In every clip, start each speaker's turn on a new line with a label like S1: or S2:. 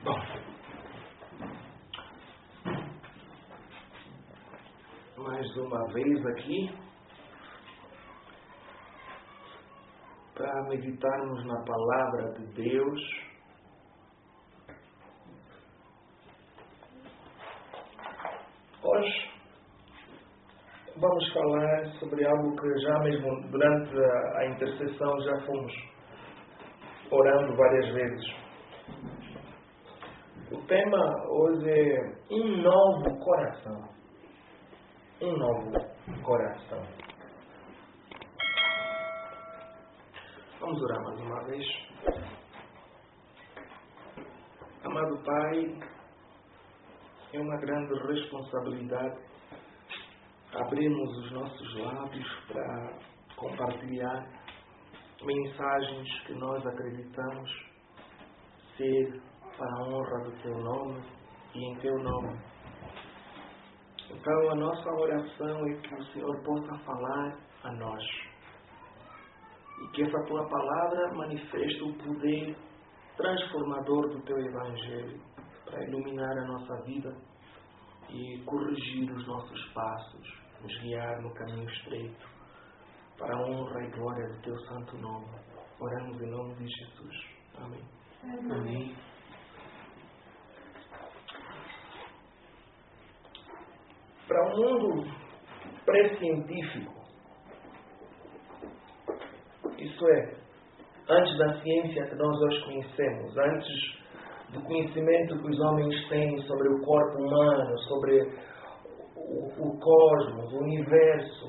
S1: Bom, mais uma vez aqui para meditarmos na palavra de Deus. Hoje vamos falar sobre algo que já mesmo durante a intercessão já fomos orando várias vezes. O tema hoje é um novo coração. Um novo coração. Vamos orar mais uma vez. Amado Pai, é uma grande responsabilidade abrirmos os nossos lábios para compartilhar mensagens que nós acreditamos ser para a honra do Teu nome e em Teu nome. Então a nossa oração é que o Senhor possa falar a nós e que essa Tua palavra manifeste o poder transformador do Teu Evangelho para iluminar a nossa vida e corrigir os nossos passos, nos guiar no caminho estreito para a honra e glória do Teu santo nome. Oramos em nome de Jesus. Amém. Amém. Para o mundo pré-científico, isso é, antes da ciência que nós hoje conhecemos, antes do conhecimento que os homens têm sobre o corpo humano, sobre o cosmos, o universo,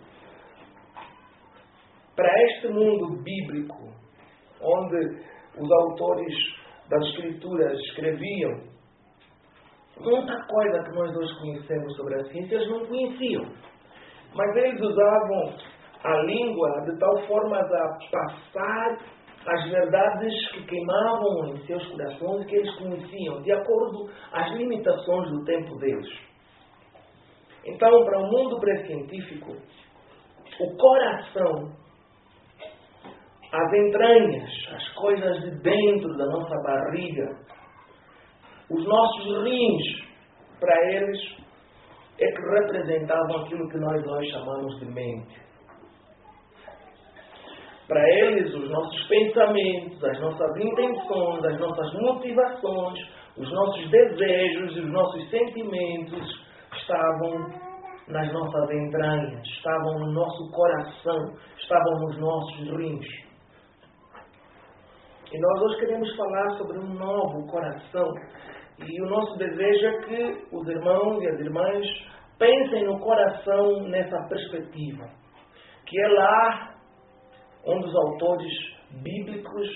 S1: para este mundo bíblico, onde os autores das Escrituras escreviam, muita coisa que nós hoje conhecemos sobre a ciência, eles não conheciam. Mas eles usavam a língua de tal forma a passar as verdades que queimavam em seus corações, que eles conheciam, de acordo às limitações do tempo deles. Então, para o mundo pré-científico, o coração, as entranhas, as coisas de dentro da nossa barriga, os nossos rins, para eles, é que representavam aquilo que nós hoje chamamos de mente. Para eles, os nossos pensamentos, as nossas intenções, as nossas motivações, os nossos desejos e os nossos sentimentos estavam nas nossas entranhas, estavam no nosso coração, estavam nos nossos rins. E nós hoje queremos falar sobre um novo coração. E o nosso desejo é que os irmãos e as irmãs pensem no coração nessa perspectiva. Que é lá onde os autores bíblicos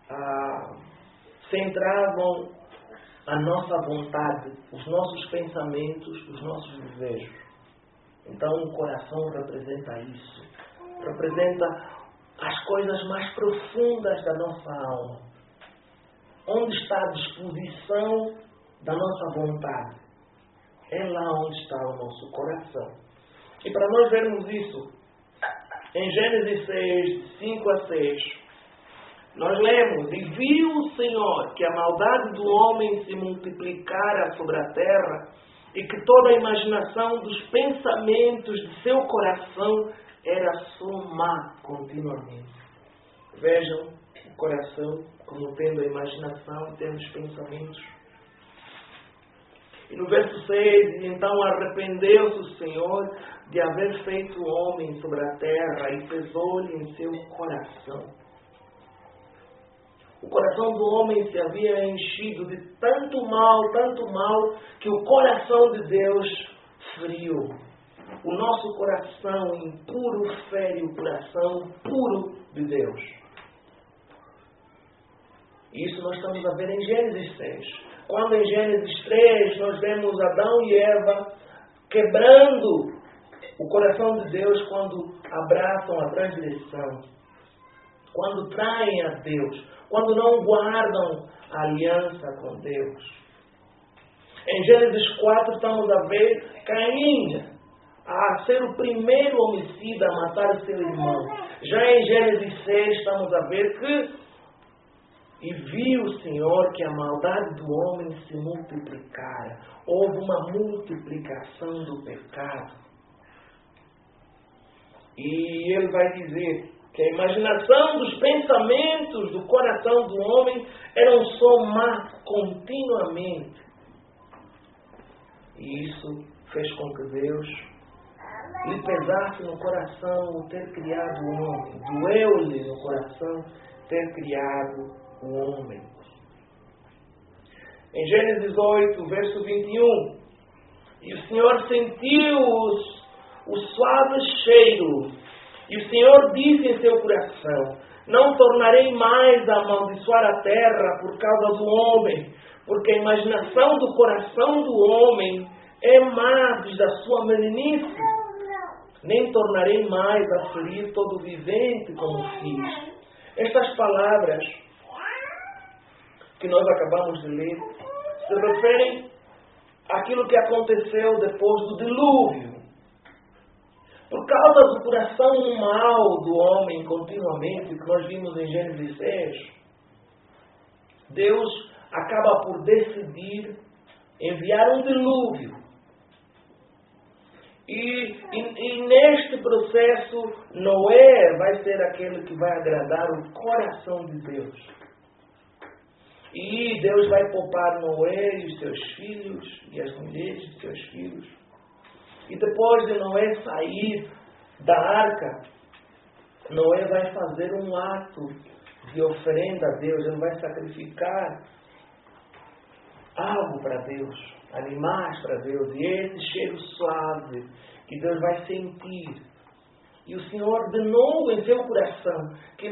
S1: centravam a nossa vontade, os nossos pensamentos, os nossos desejos. Então o coração representa isso. Representa as coisas mais profundas da nossa alma. Onde está a disposição da nossa vontade? É lá onde está o nosso coração. E para nós vermos isso, em Gênesis 6, 5 a 6, nós lemos: E viu o Senhor que a maldade do homem se multiplicara sobre a terra e que toda a imaginação dos pensamentos de seu coração era só má continuamente. Vejam o coração como tendo a imaginação e tendo os pensamentos. E no verso 6, então arrependeu-se o Senhor de haver feito o homem sobre a terra e pesou-lhe em seu coração. O coração do homem se havia enchido de tanto mal, que o coração de Deus feriu. O nosso coração impuro fere o coração puro de Deus. Isso nós estamos a ver em Gênesis 6. Quando em Gênesis 3 nós vemos Adão e Eva quebrando o coração de Deus quando abraçam a transgressão, quando traem a Deus, quando não guardam a aliança com Deus. Em Gênesis 4 estamos a ver Caim a ser o primeiro homicida a matar o seu irmão. Já em Gênesis 6 estamos a ver que E viu o Senhor que a maldade do homem se multiplicara. Houve uma multiplicação do pecado. E ele vai dizer que a imaginação dos pensamentos do coração do homem eram só má continuamente. E isso fez com que Deus lhe pesasse no coração o ter criado o homem. Doeu-lhe no coração ter criado o homem. Em Gênesis 8, verso 21, e o Senhor sentiu o suave cheiro, e o Senhor disse em seu coração: não tornarei mais a amaldiçoar a terra por causa do homem, porque a imaginação do coração do homem é má desde a sua meninice. Nem tornarei mais a ferir todo vivente como fiz. Estas palavras que nós acabamos de ler se referem àquilo que aconteceu depois do dilúvio. Por causa do coração mau do homem continuamente, que nós vimos em Gênesis 6, Deus acaba por decidir enviar um dilúvio. E neste processo, Noé vai ser aquele que vai agradar o coração de Deus. E Deus vai poupar Noé e os seus filhos, e as mulheres de seus filhos. E depois de Noé sair da arca, Noé vai fazer um ato de oferenda a Deus. Ele vai sacrificar algo para Deus, animais para Deus. E esse cheiro suave que Deus vai sentir. E o Senhor de novo em seu coração, que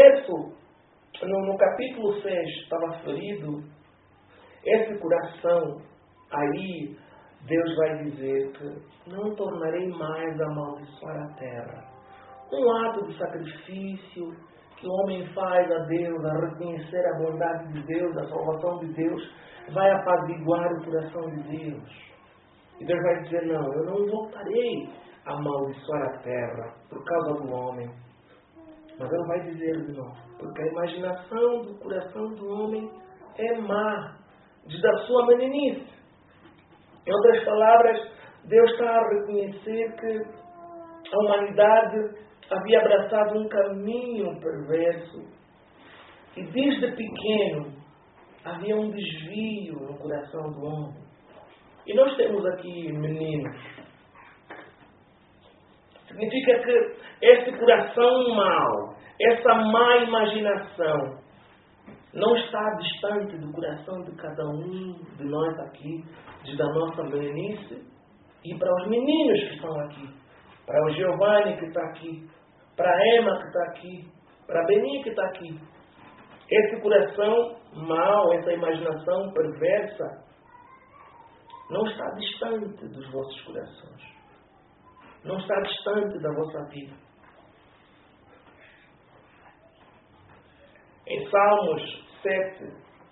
S1: no capítulo 6 estava ferido, esse coração aí, Deus vai dizer que não tornarei mais a amaldiçoar a terra. Um ato de sacrifício que o homem faz a Deus, a reconhecer a bondade de Deus, a salvação de Deus, vai apaziguar o coração de Deus. E Deus vai dizer: não, eu não voltarei a amaldiçoar a terra por causa do homem. Mas Ele vai dizer de novo, porque a imaginação do coração do homem é má, desde a sua meninice. Em outras palavras, Deus está a reconhecer que a humanidade havia abraçado um caminho perverso. E desde pequeno havia um desvio no coração do homem. E nós temos aqui meninos. Significa que esse coração mau, essa má imaginação, não está distante do coração de cada um de nós aqui, desde a nossa meninice, e para os meninos que estão aqui, para o Giovanni que está aqui, para a Emma que está aqui, para a Beni que está aqui. Esse coração mau, essa imaginação perversa, não está distante dos vossos corações. Não está distante da vossa vida. Em Salmos 7,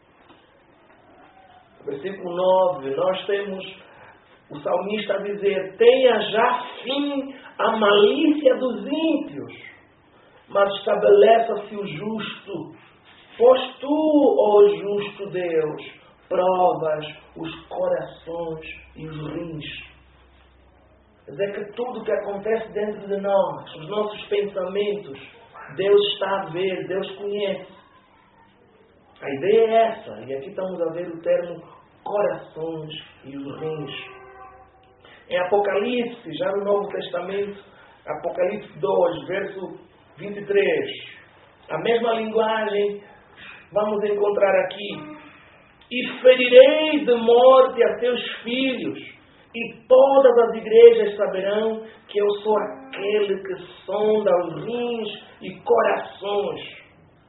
S1: versículo 9, nós temos o salmista a dizer: tenha já fim a malícia dos ímpios, mas estabeleça-se o justo. Pois tu, ó justo Deus, provas os corações e os rins. Quer dizer que tudo que acontece dentro de nós, os nossos pensamentos, Deus está a ver, Deus conhece. A ideia é essa, e aqui estamos a ver o termo corações e os rins. Em Apocalipse, já no Novo Testamento, Apocalipse 2, verso 23, a mesma linguagem vamos encontrar aqui. E ferirei de morte a teus filhos, e todas as igrejas saberão que eu sou aquele que sonda os rins e corações.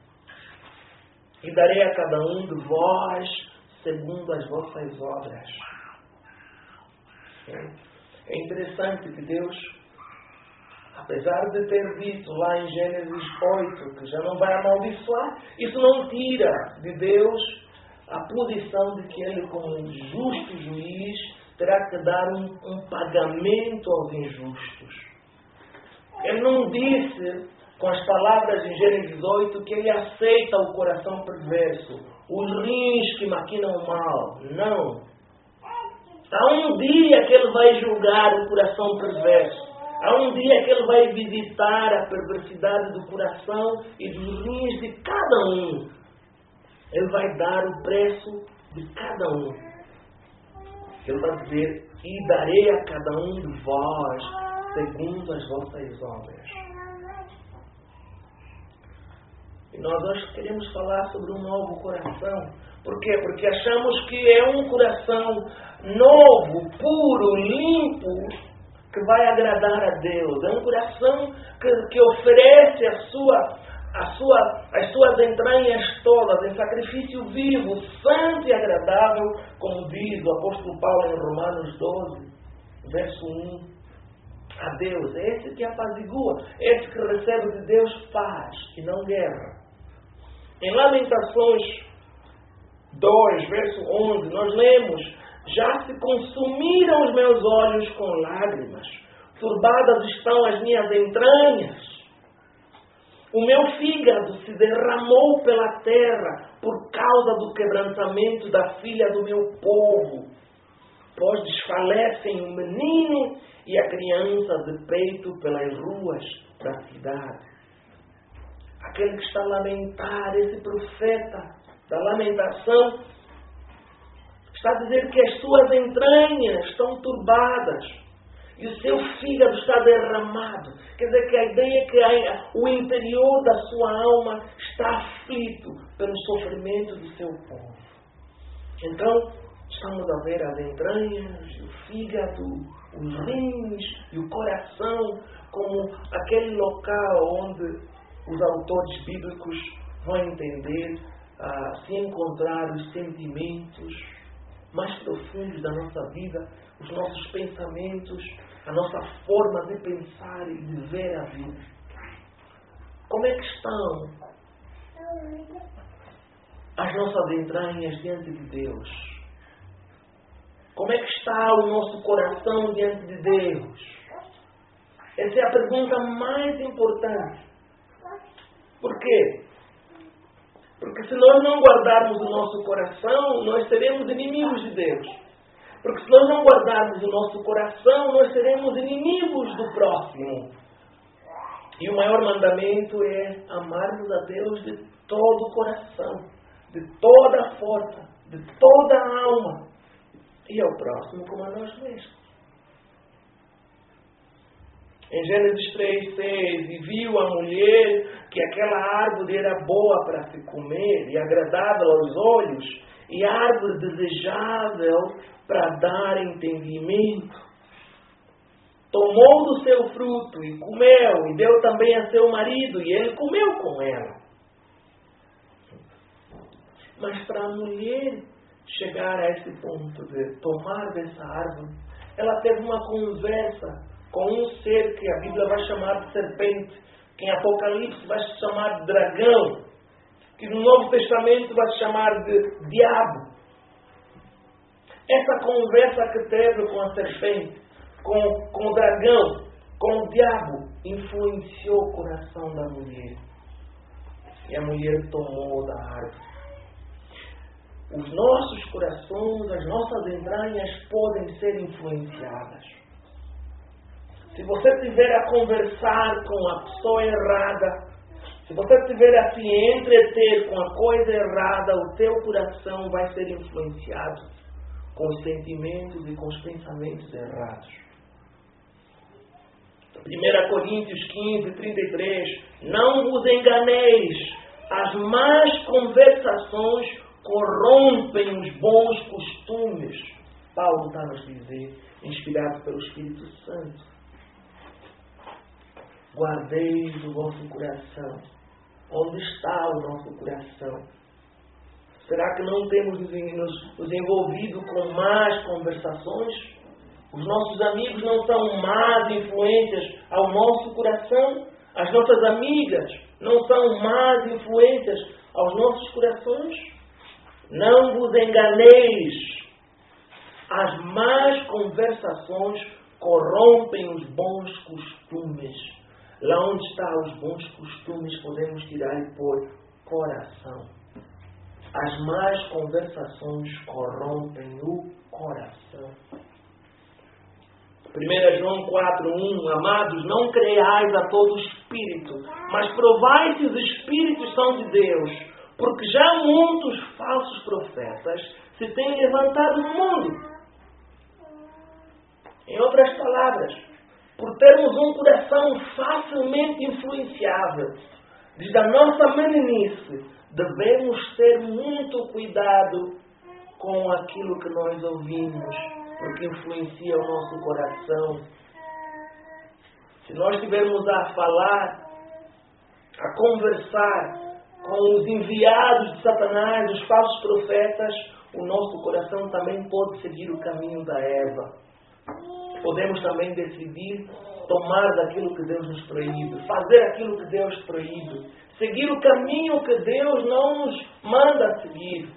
S1: E darei a cada um de vós segundo as vossas obras. É interessante que Deus, apesar de ter dito lá em Gênesis 8 que já não vai amaldiçoar, isso não tira de Deus a posição de que Ele, como justo juiz, terá que dar um pagamento aos injustos. Ele não disse com as palavras em Gênesis 8, que Ele aceita o coração perverso, os rins que maquinam o mal. Não. Há um dia que Ele vai julgar o coração perverso. Há um dia que Ele vai visitar a perversidade do coração e dos rins de cada um. Ele vai dar o preço de cada um. Ele vai dizer: e darei a cada um de vós segundo as vossas obras. E nós hoje queremos falar sobre um novo coração. Por quê? Porque achamos que é um coração novo, puro, limpo, que vai agradar a Deus. É um coração que oferece as suas entranhas todas em sacrifício vivo, santo e agradável, como diz o apóstolo Paulo em Romanos 12, verso 1. A Deus, é esse que apazigua, esse que recebe de Deus paz e não guerra. Em Lamentações 2, verso 11, nós lemos: já se consumiram os meus olhos com lágrimas, turbadas estão as minhas entranhas. O meu fígado se derramou pela terra por causa do quebrantamento da filha do meu povo. Pois desfalecem o menino e a criança de peito pelas ruas da cidade. Aquele que está a lamentar, esse profeta da lamentação, está a dizer que as suas entranhas estão turbadas e o seu fígado está derramado. Quer dizer que a ideia é que o interior da sua alma está aflito pelo sofrimento do seu povo. Então, estamos a ver as entranhas, o fígado, os rins e o coração como aquele local onde os autores bíblicos vão entender, se encontrar os sentimentos mais profundos da nossa vida, os nossos pensamentos, a nossa forma de pensar e de ver a vida. Como é que estão as nossas entranhas diante de Deus? Como é que está o nosso coração diante de Deus? Essa é a pergunta mais importante. Por quê? Porque se nós não guardarmos o nosso coração, nós seremos inimigos de Deus. Porque se nós não guardarmos o nosso coração, nós seremos inimigos do próximo. E o maior mandamento é amarmos a Deus de todo o coração, de toda a força, de toda a alma. E ao próximo como a nós mesmos. Em Gênesis 3:6, e viu a mulher que aquela árvore era boa para se comer e agradável aos olhos, e árvore desejável para dar entendimento. Tomou do seu fruto e comeu, e deu também a seu marido, e ele comeu com ela. Mas para a mulher chegar a esse ponto de tomar dessa árvore, ela teve uma conversa com um ser que a Bíblia vai chamar de serpente, que em Apocalipse vai se chamar de dragão, que no Novo Testamento vai se chamar de diabo. Essa conversa que teve com a serpente, com o dragão, com o diabo, influenciou o coração da mulher. E a mulher tomou da árvore. Os nossos corações, as nossas entranhas podem ser influenciadas. Se você estiver a conversar com a pessoa errada, se você estiver a se entreter com a coisa errada, o teu coração vai ser influenciado com os sentimentos e com os pensamentos errados. 1 Coríntios 15:33, não vos enganeis, as más conversações corrompem os bons costumes. Paulo está a nos dizer, inspirado pelo Espírito Santo. Guardeis o vosso coração. Onde está o nosso coração? Será que não temos nos envolvido com más conversações? Os nossos amigos não são más influências ao nosso coração? As nossas amigas não são más influências aos nossos corações? Não vos enganeis. As más conversações corrompem os bons costumes. Lá onde estão os bons costumes, podemos tirar e pôr coração. As más conversações corrompem o coração. 1 João 4:1, amados, não creais a todo espírito, mas provai se os espíritos são de Deus, porque já muitos falsos profetas se têm levantado no mundo. Em outras palavras, por termos um coração facilmente influenciável, desde a nossa meninice, devemos ter muito cuidado com aquilo que nós ouvimos, porque influencia o nosso coração. Se nós estivermos a falar, a conversar com os enviados de Satanás, os falsos profetas, o nosso coração também pode seguir o caminho da Eva. Podemos também decidir tomar daquilo que Deus nos proíbe, fazer aquilo que Deus proíbe, seguir o caminho que Deus não nos manda seguir.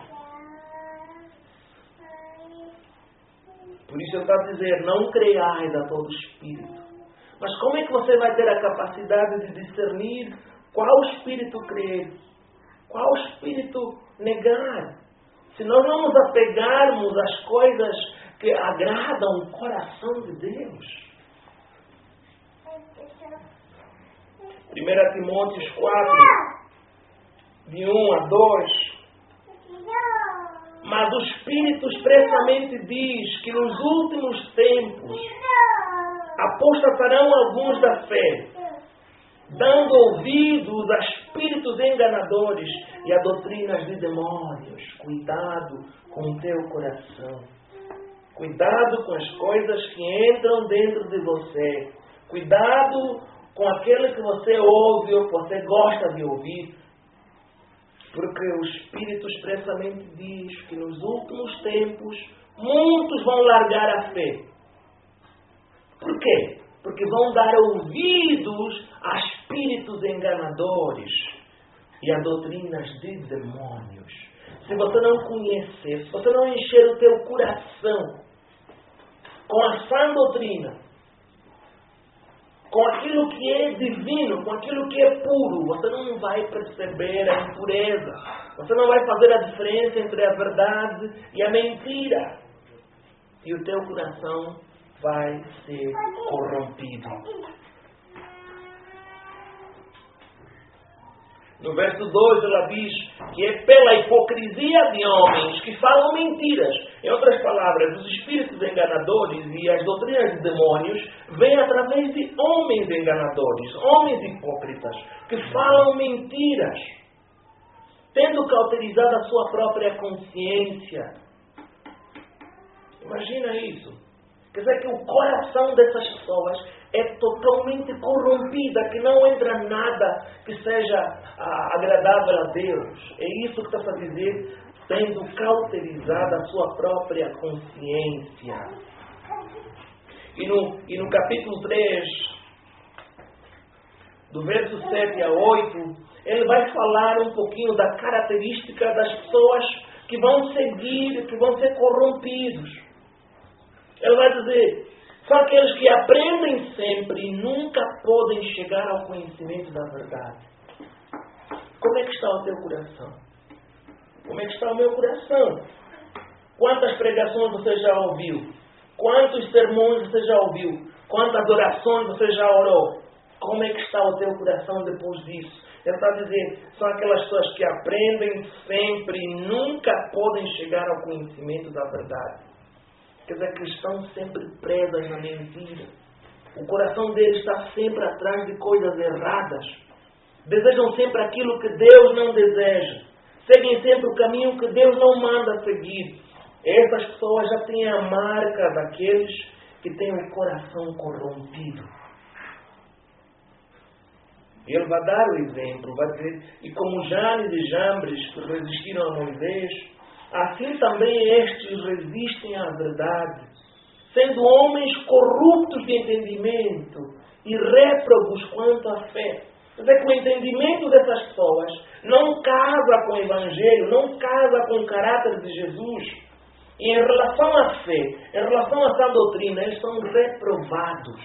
S1: Por isso ele está a dizer, não creiais a todo espírito. Mas como é que você vai ter a capacidade de discernir qual espírito crer, qual espírito negar? Se nós não nos apegarmos às coisas que agradam o coração de Deus. 1 Timóteo 4, de 1 a 2. Mas o Espírito expressamente diz que nos últimos tempos apostatarão alguns da fé, dando ouvidos a espíritos enganadores e a doutrinas de demônios. Cuidado com o teu coração. Cuidado com as coisas que entram dentro de você. Cuidado com aquele que você ouve ou que você gosta de ouvir. Porque o Espírito expressamente diz que nos últimos tempos muitos vão largar a fé. Por quê? Porque vão dar ouvidos a espíritos enganadores e a doutrinas de demônios. Se você não conhecer, se você não encher o teu coração com a sã doutrina, com aquilo que é divino, com aquilo que é puro, você não vai perceber a impureza. Você não vai fazer a diferença entre a verdade e a mentira. E o teu coração vai ser corrompido. No verso 2 ela diz que é pela hipocrisia de homens que falam mentiras. Em outras palavras, os espíritos enganadores e as doutrinas de demônios vêm através de homens enganadores, homens hipócritas, que falam mentiras, tendo cauterizado a sua própria consciência. Imagina isso. Quer dizer que o coração dessas pessoas é totalmente corrompida, que não entra nada que seja agradável a Deus. É isso que está a dizer, tendo cauterizado a sua própria consciência. E no capítulo 3, do verso 7 a 8, ele vai falar um pouquinho da característica das pessoas que vão seguir, que vão ser corrompidos. Ele vai dizer, são aqueles que aprendem sempre e nunca podem chegar ao conhecimento da verdade. Como é que está o teu coração? Como é que está o meu coração? Quantas pregações você já ouviu? Quantos sermões você já ouviu? Quantas orações você já orou? Como é que está o teu coração depois disso? Ele está a dizer, são aquelas pessoas que aprendem sempre e nunca podem chegar ao conhecimento da verdade. Quer dizer, que estão sempre presas na mentira. O coração deles está sempre atrás de coisas erradas. Desejam sempre aquilo que Deus não deseja. Seguem sempre o caminho que Deus não manda seguir. Essas pessoas já têm a marca daqueles que têm o coração corrompido. Ele vai dar o exemplo, vai dizer, e como Janes e Jambres que resistiram a Moisés, assim também estes resistem à verdade, sendo homens corruptos de entendimento e réprobos quanto à fé. Quer dizer que o entendimento dessas pessoas não casa com o Evangelho, não casa com o caráter de Jesus. E em relação à fé, em relação à sã doutrina, eles são reprovados.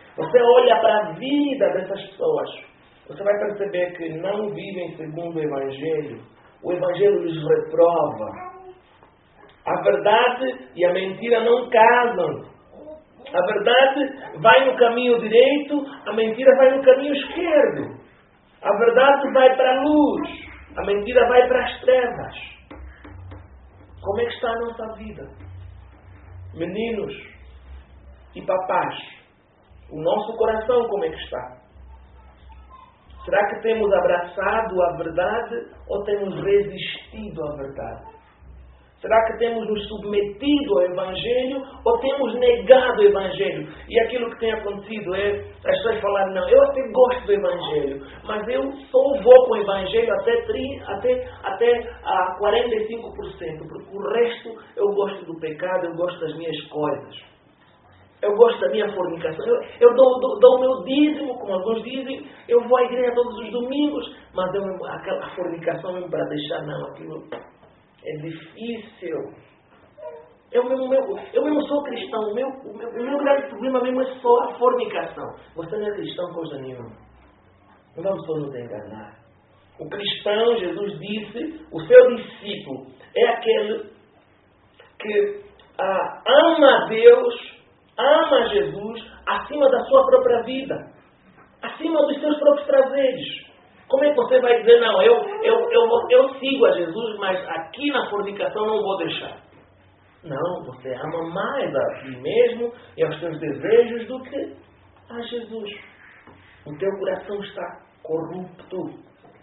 S1: Você olha para a vida dessas pessoas, você vai perceber que não vivem segundo o Evangelho. O Evangelho lhes reprova. A verdade e a mentira não casam. A verdade vai no caminho direito, a mentira vai no caminho esquerdo. A verdade vai para a luz, a mentira vai para as trevas. Como é que está a nossa vida? Meninos e papás, o nosso coração como é que está? Será que temos abraçado a verdade ou temos resistido à verdade? Será que temos nos submetido ao Evangelho ou temos negado o Evangelho? E aquilo que tem acontecido é as pessoas falarem, não, eu até gosto do Evangelho, mas eu só vou com o Evangelho até a 45%, porque o resto eu gosto do pecado, eu gosto das minhas coisas. Eu gosto da minha fornicação. Eu dou o meu dízimo, como alguns dizem, eu vou à igreja todos os domingos, mas aquela fornicação mesmo para deixar, não, aquilo... É difícil. Eu mesmo sou cristão. O meu grande problema mesmo é só a fornicação. Você não é cristão coisa nenhuma. Não vamos só nos enganar. O cristão, Jesus disse, o seu discípulo é aquele que ama a Deus, ama Jesus acima da sua própria vida, acima dos seus próprios prazeres. Como é que você vai dizer, não, eu sigo a Jesus, mas aqui na fornicação não vou deixar? Não, você ama mais a ti mesmo e aos teus desejos do que a Jesus. O teu coração está corrupto.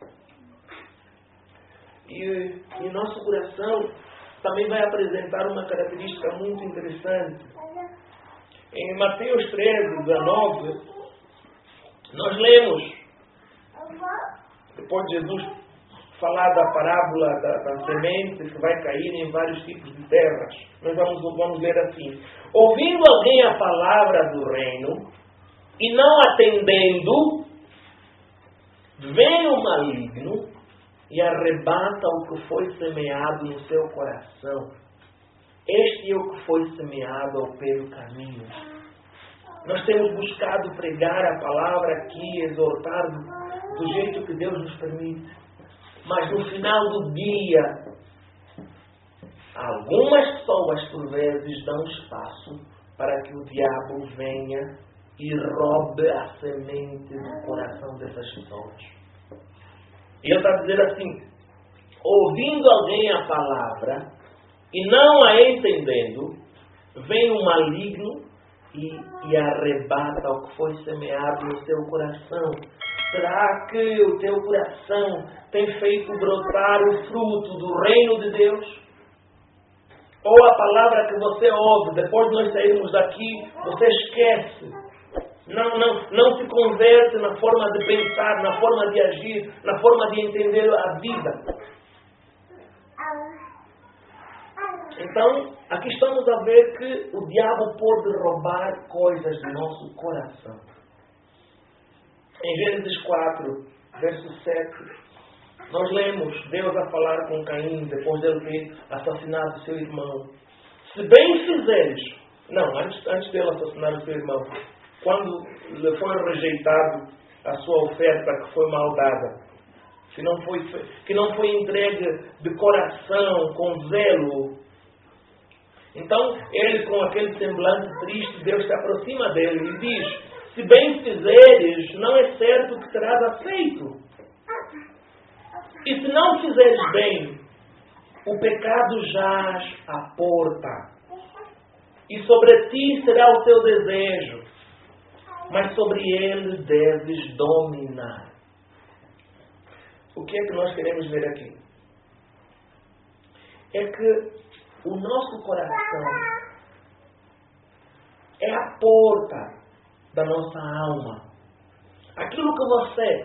S1: E o nosso coração também vai apresentar uma característica muito interessante. Em Mateus 13, 19, nós lemos, depois de Jesus falar da parábola da semente que vai cair em vários tipos de terras, nós vamos ler assim: ouvindo alguém a palavra do reino e não atendendo, vem o maligno e arrebata o que foi semeado no seu coração. Este é o que foi semeado ao pé do caminho. Nós temos buscado pregar a palavra aqui, exortar do jeito que Deus nos permite. Mas no final do dia, algumas pessoas por vezes dão espaço para que o diabo venha e roube a semente do coração dessas pessoas. E ele está a dizer assim: ouvindo alguém a palavra e não a entendendo, vem o maligno e arrebata o que foi semeado no seu coração. Será que o teu coração tem feito brotar o fruto do reino de Deus? Ou a palavra que você ouve, depois de nós sairmos daqui, você esquece? Não se converte na forma de pensar, na forma de agir, na forma de entender a vida. Então, aqui estamos a ver que o diabo pode roubar coisas do nosso coração. Em Gênesis 4, verso 7, nós lemos Deus a falar com Caim, depois dele ter assassinado seu irmão. Se bem fizeres, antes dele assassinar o seu irmão, quando lhe foi rejeitado a sua oferta que foi mal dada, que não foi entregue de coração, com zelo, então ele, com aquele semblante triste, Deus se aproxima dele e diz: se bem fizeres, não é certo que serás aceito. E se não fizeres bem, o pecado jaz à porta, e sobre ti será o teu desejo, mas sobre ele deves dominar. O que é que nós queremos ver aqui? É que o nosso coração é a porta da nossa alma. Aquilo que você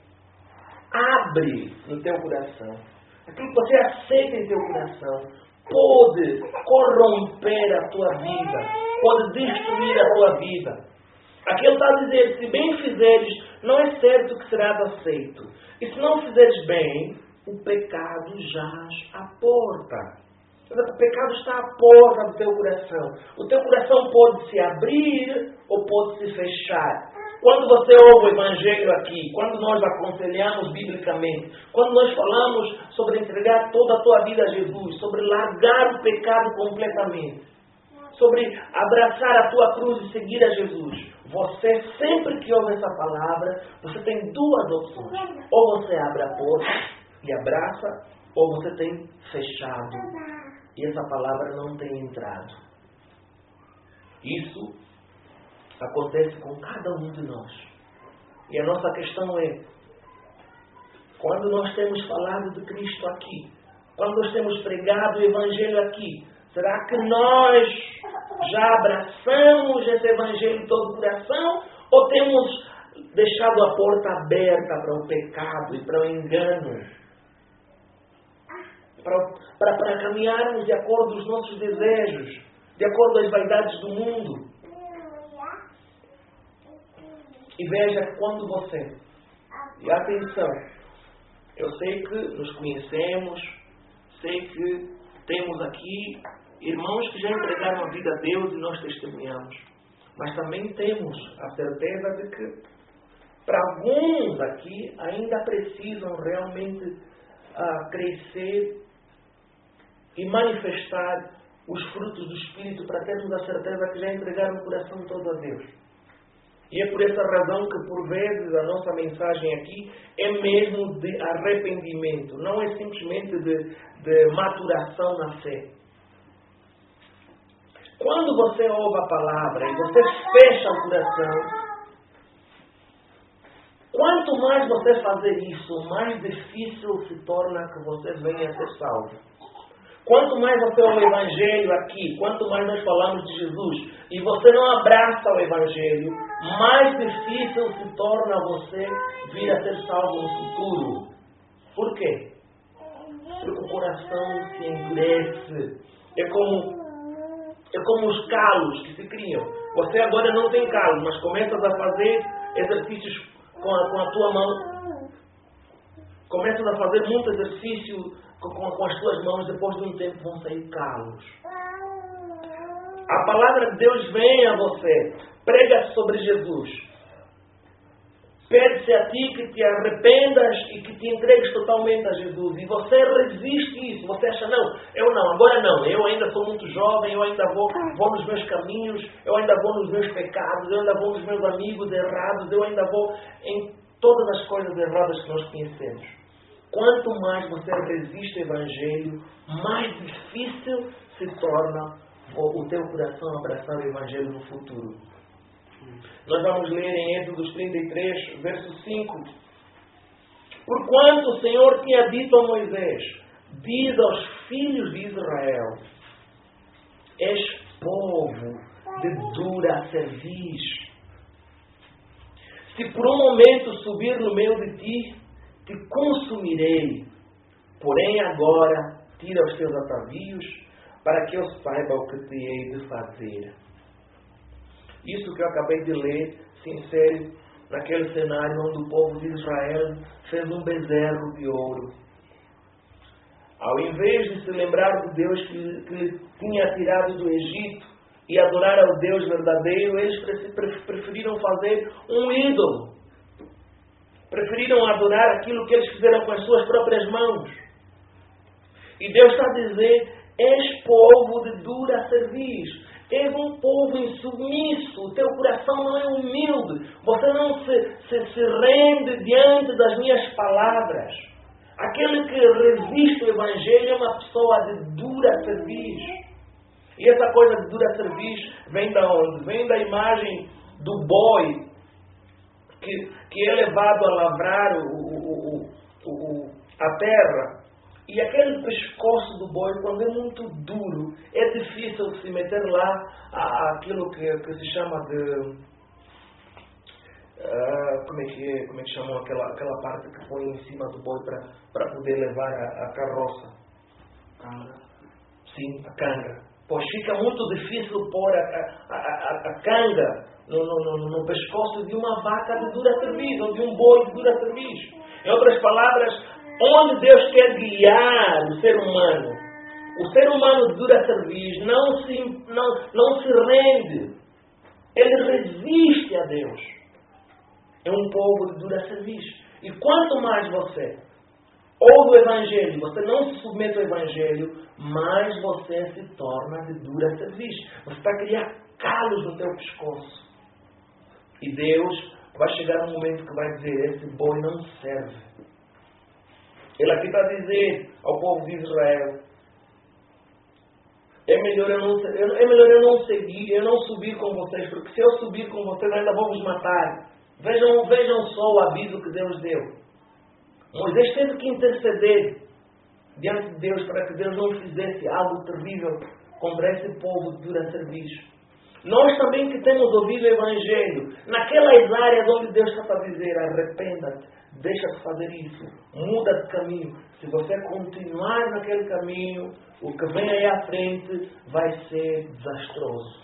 S1: abre no teu coração, aquilo que você aceita em teu coração, pode corromper a tua vida, pode destruir a tua vida. Aqui ele está a dizer: se bem fizeres, não é certo que serás aceito. E se não fizeres bem, o pecado jaz à porta. O pecado está à porta do teu coração. O teu coração pode se abrir ou pode se fechar. Quando você ouve o Evangelho aqui, quando nós aconselhamos biblicamente, quando nós falamos sobre entregar toda a tua vida a Jesus, sobre largar o pecado completamente, sobre abraçar a tua cruz e seguir a Jesus, você, sempre que ouve essa palavra, você tem duas opções. Ou você abre a porta e abraça, ou você tem fechado e essa palavra não tem entrado. Isso acontece com cada um de nós. E a nossa questão é, quando nós temos falado de Cristo aqui, quando nós temos pregado o Evangelho aqui, será que nós já abraçamos esse Evangelho de todo o coração? Ou temos deixado a porta aberta para o pecado e para o engano? Para caminharmos de acordo com os nossos desejos, de acordo às vaidades do mundo. E veja que quando você, e atenção, eu sei que nos conhecemos, sei que temos aqui irmãos que já entregaram a vida a Deus e nós testemunhamos. Mas também temos a certeza de que para alguns aqui ainda precisam realmente crescer e manifestar os frutos do Espírito para termos a certeza que já entregaram o coração todo a Deus. E é por essa razão que por vezes a nossa mensagem aqui é mesmo de arrependimento, não é simplesmente de maturação na fé. Quando você ouve a palavra e você fecha o coração, quanto mais você fazer isso, mais difícil se torna que você venha a ser salvo. Quanto mais você ouve o Evangelho aqui, quanto mais nós falamos de Jesus, e você não abraça o Evangelho, mais difícil se torna você vir a ser salvo no futuro. Por quê? Porque o coração se endurece. É como os calos que se criam. Você agora não tem calos, mas começas a fazer exercícios com a tua mão. Começas a fazer muito exercício com as tuas mãos, depois de um tempo vão sair calos. A palavra de Deus vem a você, prega sobre Jesus. Pede-se a ti que te arrependas e que te entregues totalmente a Jesus. E você resiste isso. Você acha, não, eu não, agora não. Eu ainda sou muito jovem, eu ainda vou nos meus caminhos, eu ainda vou nos meus pecados, eu ainda vou nos meus amigos errados, eu ainda vou em todas as coisas erradas que nós conhecemos. Quanto mais você resiste ao Evangelho, mais difícil se torna o teu coração abraçar o Evangelho no futuro. Nós vamos ler em Êxodo 33, verso 5. Porquanto o Senhor tinha dito a Moisés, diz aos filhos de Israel, és povo de dura cerviz. Se por um momento subir no meio de ti, te consumirei. Porém agora tira os teus atavios, para que eu saiba o que te hei de fazer. Isso que eu acabei de ler se insere naquele cenário onde o povo de Israel fez um bezerro de ouro. Ao invés de se lembrar do Deus que lhe tinha tirado do Egito e adorar ao Deus verdadeiro, eles preferiram fazer um ídolo. Preferiram adorar aquilo que eles fizeram com as suas próprias mãos. E Deus está a dizer, és povo de dura cerviz. És um povo insubmisso. O teu coração não é humilde. Você não se rende diante das minhas palavras. Aquele que resiste ao Evangelho é uma pessoa de dura cerviz. E essa coisa de dura cerviz vem da onde? Vem da imagem do boi que é levado a lavrar a terra. E aquele pescoço do boi, quando é muito duro, é difícil se meter lá aquilo que se chama de... como é que chamam aquela parte que põe em cima do boi para poder levar a carroça? Canga. Sim, a canga. Pois fica muito difícil pôr a canga no pescoço de uma vaca de dura cerviz, ou de um boi de dura cerviz. Em outras palavras, onde Deus quer guiar o ser humano O ser humano de dura cerviz não se rende. Ele resiste a Deus. É um povo de dura cerviz. E quanto mais você ouve o Evangelho, você não se submete ao Evangelho, mais você se torna de dura cerviz. Você está a criar calos no teu pescoço. E Deus vai chegar um momento que vai dizer: esse boi não serve. Ele aqui está a dizer ao povo de Israel: é melhor eu não seguir, eu não subir com vocês, porque se eu subir com vocês ainda vou vos matar. Vejam só o aviso que Deus deu. Moisés teve que interceder diante de Deus para que Deus não fizesse algo terrível contra esse povo de dura cerviz. Nós também que temos ouvido o Evangelho, naquelas áreas onde Deus está a dizer: arrependa-te, deixa de fazer isso, muda de caminho. Se você continuar naquele caminho, o que vem aí à frente vai ser desastroso.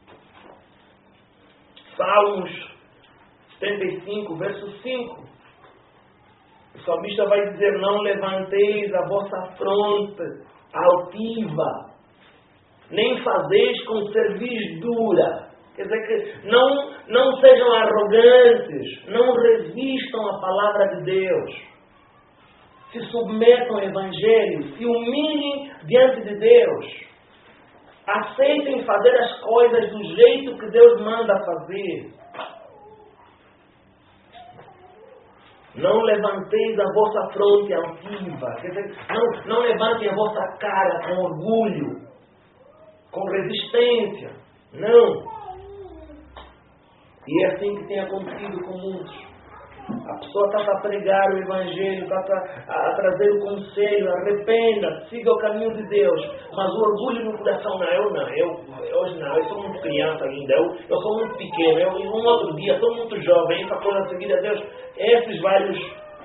S1: Salmos 75, verso 5. O salmista vai dizer: não levanteis a vossa fronte altiva, nem fazeis com cerviz dura. Quer dizer que não sejam arrogantes, não resistam à palavra de Deus. Se submetam ao Evangelho, se humilhem diante de Deus. Aceitem fazer as coisas do jeito que Deus manda fazer. Não levanteis a vossa fronte altiva. Quer dizer, não levantem a vossa cara com orgulho, com resistência. Não. E é assim que tem acontecido com muitos. A pessoa está a pregar o Evangelho, está a trazer o conselho: arrependa, siga o caminho de Deus. Mas o orgulho no coração: hoje não, eu sou muito criança ainda, eu sou muito pequeno, eu um outro dia sou muito jovem, essa coisa a seguir a Deus. Essas várias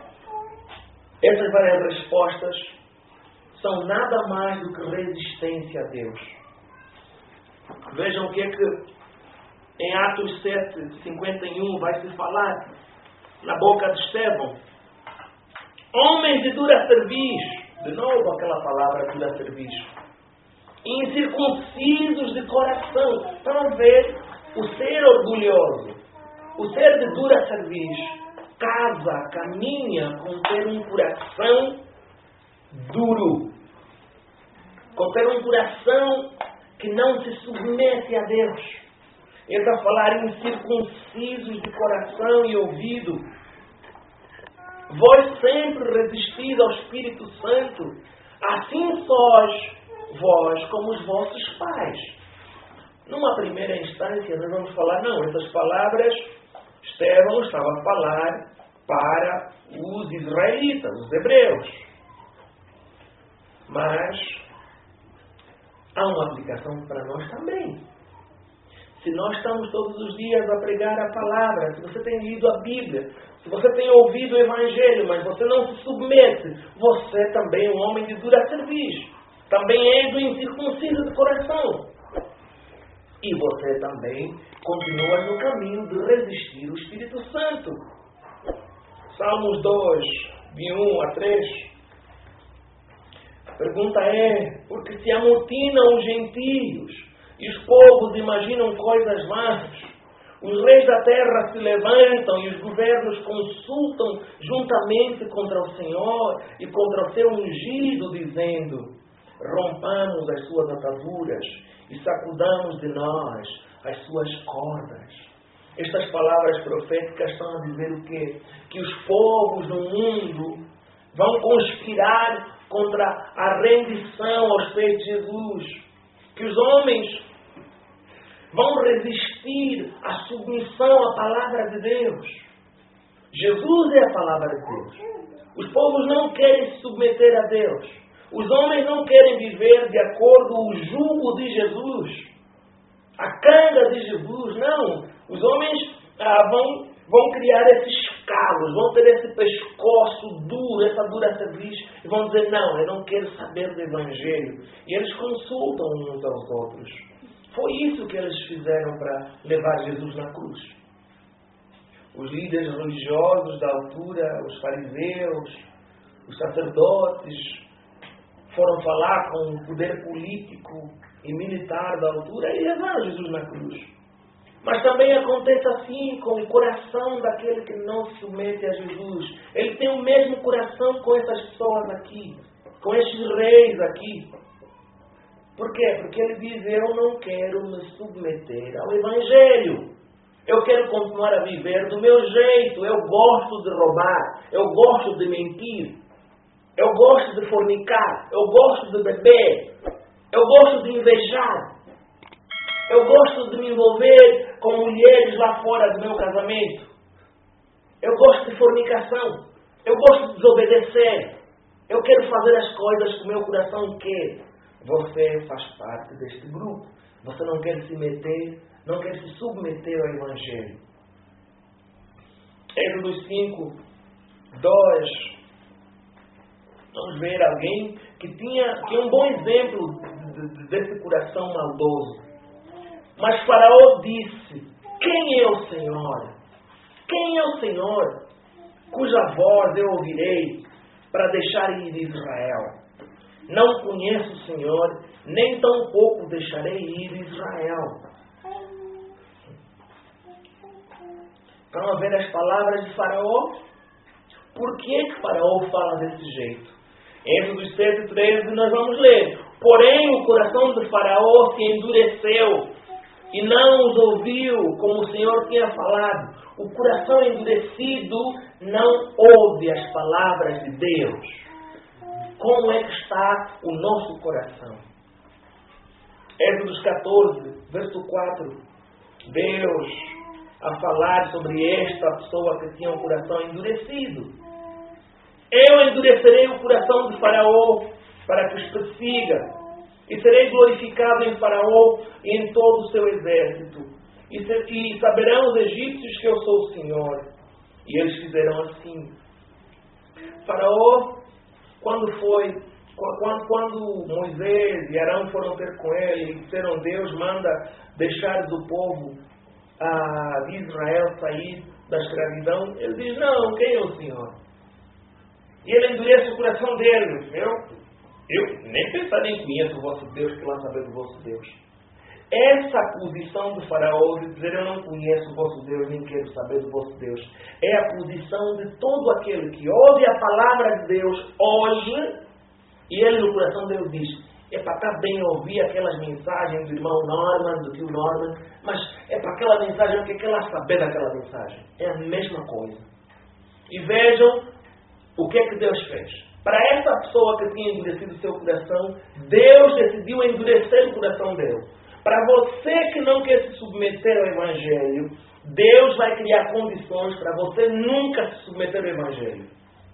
S1: respostas são nada mais do que resistência a Deus. Vejam o que é que em Atos 7:51 vai se falar na boca de Estevão. Homens de dura cerviz, de novo aquela palavra dura cerviz, incircuncisos de coração. Estão a ver? O ser orgulhoso, o ser de dura cerviz, caminha com ter um coração duro, com ter um coração que não se submete a Deus. Ele está a falar incircuncisos de coração e ouvido. Vós sempre resistis ao Espírito Santo, assim sois vós como os vossos pais. Numa primeira instância nós vamos falar: não, essas palavras Estevão estava a falar para os israelitas, os hebreus. Mas há uma aplicação para nós também. Se nós estamos todos os dias a pregar a palavra, se você tem lido a Bíblia, se você tem ouvido o Evangelho, mas você não se submete, você também é um homem de dura cerviz. Também é do incircunciso de coração. E você também continua no caminho de resistir o Espírito Santo. Salmos 2, de 1 a 3. A pergunta é: porque se amotinam os gentios e os povos imaginam coisas más, os reis da terra se levantam e os governos consultam juntamente contra o Senhor e contra o seu ungido, dizendo: rompamos as suas ataduras e sacudamos de nós as suas cordas. Estas palavras proféticas estão a dizer o quê? Que os povos do mundo vão conspirar contra a rendição aos pés de Jesus. Que os homens vão resistir à submissão à palavra de Deus. Jesus é a palavra de Deus. Os povos não querem se submeter a Deus. Os homens não querem viver de acordo com o jugo de Jesus, a canga de Jesus. Não. Os homens vão criar esses calos, vão ter esse pescoço duro, essa dura cerviz, e vão dizer: não, eu não quero saber do Evangelho. E eles consultam uns aos outros. Foi isso que eles fizeram para levar Jesus na cruz. Os líderes religiosos da altura, os fariseus, os sacerdotes, foram falar com o poder político e militar da altura e levaram Jesus na cruz. Mas também acontece assim com o coração daquele que não se submete a Jesus. Ele tem o mesmo coração com essas pessoas aqui, com estes reis aqui. Por quê? Porque ele diz, eu não quero me submeter ao Evangelho. Eu quero continuar a viver do meu jeito. Eu gosto de roubar. Eu gosto de mentir. Eu gosto de fornicar. Eu gosto de beber. Eu gosto de invejar. Eu gosto de me envolver com mulheres lá fora do meu casamento. Eu gosto de fornicação. Eu gosto de desobedecer. Eu quero fazer as coisas que o meu coração quer. Você faz parte deste grupo. Você não quer se meter, não quer se submeter ao Evangelho. Êxodo 5, 2. Vamos ver alguém que é um bom exemplo desse coração maldoso. Mas Faraó disse, quem é o Senhor? Quem é o Senhor cuja voz eu ouvirei para deixar ir Israel? Não conheço o Senhor, nem tampouco deixarei ir Israel. Vamos ver as palavras de Faraó. Por que Faraó fala desse jeito? Em Êxodo 7:13 nós vamos ler. Porém o coração de Faraó se endureceu e não os ouviu como o Senhor tinha falado. O coração endurecido não ouve as palavras de Deus. Como é que está o nosso coração? Êxodo 14, verso 4. Deus a falar sobre esta pessoa que tinha um coração endurecido. Eu endurecerei o coração de Faraó para que os persiga. E serei glorificado em Faraó e em todo o seu exército. E saberão os egípcios que eu sou o Senhor. E eles fizeram assim. Faraó, quando Moisés e Arão foram ter com ele e disseram, Deus manda deixar do povo de Israel sair da escravidão, ele diz, não, quem é o Senhor? E ele endurece o coração dele. Eu nem pensar, nem conheço o vosso Deus, que lá saber do vosso Deus. Essa posição do Faraó de dizer, eu não conheço o vosso Deus, nem quero saber do vosso Deus, é a posição de todo aquele que ouve a palavra de Deus hoje, e ele no coração dele diz, é para estar bem ouvir aquelas mensagens do irmão Norman, do tio Norman, mas é para aquela mensagem, o que é que ela saber daquela mensagem? É a mesma coisa. E vejam o que é que Deus fez. Para essa pessoa que tinha endurecido o seu coração, Deus decidiu endurecer o coração dele. Para você que não quer se submeter ao Evangelho, Deus vai criar condições para você nunca se submeter ao Evangelho.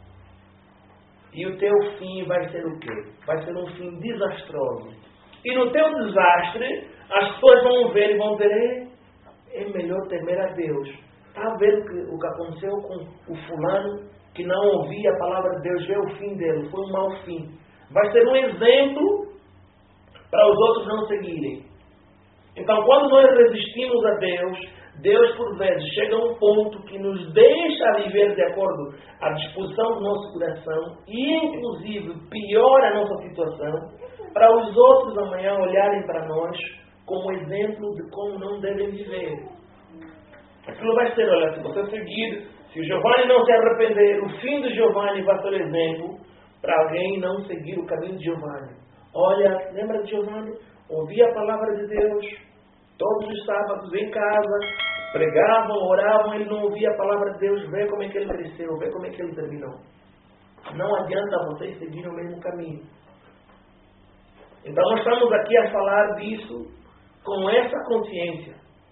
S1: E o teu fim vai ser o quê? Vai ser um fim desastroso. E no teu desastre, as pessoas vão ver e vão dizer, é melhor temer a Deus. Está a ver o que aconteceu com o fulano que não ouvia a palavra de Deus, vê o fim dele, foi um mau fim. Vai ser um exemplo para os outros não seguirem. Então, quando nós resistimos a Deus, Deus por vezes chega a um ponto que nos deixa viver de acordo à disposição do nosso coração e, inclusive, piora a nossa situação, para os outros amanhã olharem para nós como exemplo de como não devem viver. Aquilo vai ser, olha, se você seguir, se o Giovanni não se arrepender, o fim do Giovanni vai ser exemplo para alguém não seguir o caminho de Giovanni. Olha, lembra de Giovanni? Ouvia a palavra de Deus todos os sábados em casa, pregavam, oravam, ele não ouvia a palavra de Deus, vê como é que ele cresceu, vê como é que ele terminou. Não adianta vocês seguirem o mesmo caminho. Então nós estamos aqui a falar disso com essa consciência.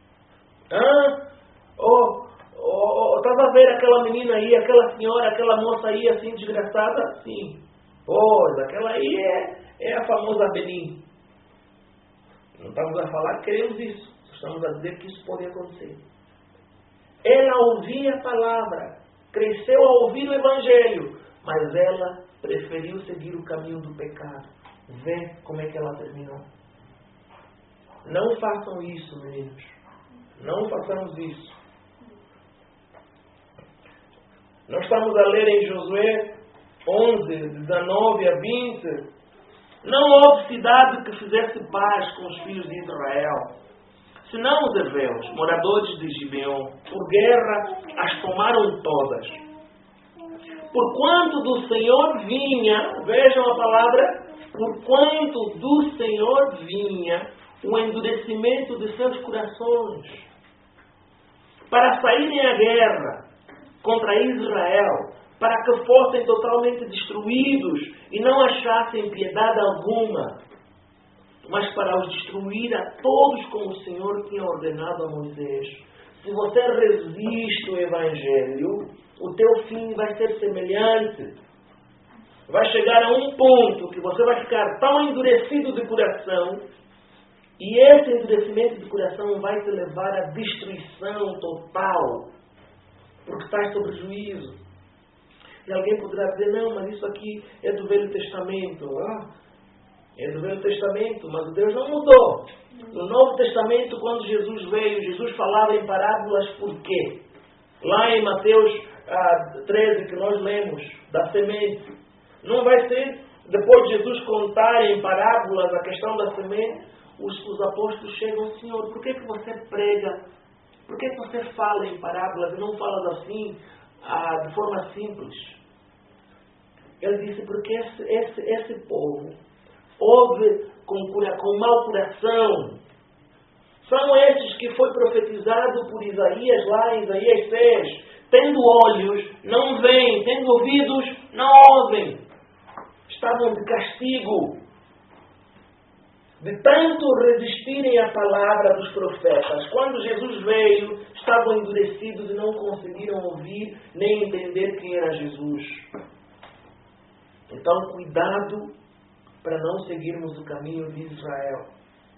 S1: Estava a ver aquela menina aí, aquela senhora, aquela moça aí assim desgraçada? Sim. Aquela aí é a famosa Benin. Não estamos a falar que queremos isso. Estamos a dizer que isso pode acontecer. Ela ouvia a palavra, cresceu a ouvir o Evangelho, mas ela preferiu seguir o caminho do pecado. Vê como é que ela terminou. Não façam isso, meninos. Não façamos isso. Nós estamos a ler em Josué 11, 19 a 20. Não houve cidade que fizesse paz com os filhos de Israel, senão os heveus, moradores de Gibeon. Por guerra as tomaram todas. Porquanto do Senhor vinha, vejam a palavra, porquanto do Senhor vinha o endurecimento de seus corações, para saírem à guerra contra Israel, para que fossem totalmente destruídos e não achassem piedade alguma, mas para os destruir a todos como o Senhor tinha ordenado a Moisés. Se você resiste ao Evangelho, o teu fim vai ser semelhante. Vai chegar a um ponto que você vai ficar tão endurecido de coração, e esse endurecimento de coração vai te levar à destruição total, porque estás sob juízo. E alguém poderá dizer, não, mas isso aqui é do Velho Testamento. É do Velho Testamento, mas Deus não mudou. No Novo Testamento, quando Jesus veio, Jesus falava em parábolas por quê? Lá em Mateus 13, que nós lemos, da semente. Não vai ser, depois de Jesus contar em parábolas a questão da semente, os apóstolos chegam, Senhor, por que você prega? Por que você fala em parábolas e não falas assim, de forma simples? Ele disse, porque esse povo ouve com mau coração. São esses que foi profetizado por Isaías lá em Isaías 6. Tendo olhos, não veem. Tendo ouvidos, não ouvem. Estavam de castigo, de tanto resistirem à palavra dos profetas. Quando Jesus veio, estavam endurecidos e não conseguiram ouvir nem entender quem era Jesus. Então, cuidado para não seguirmos o caminho de Israel.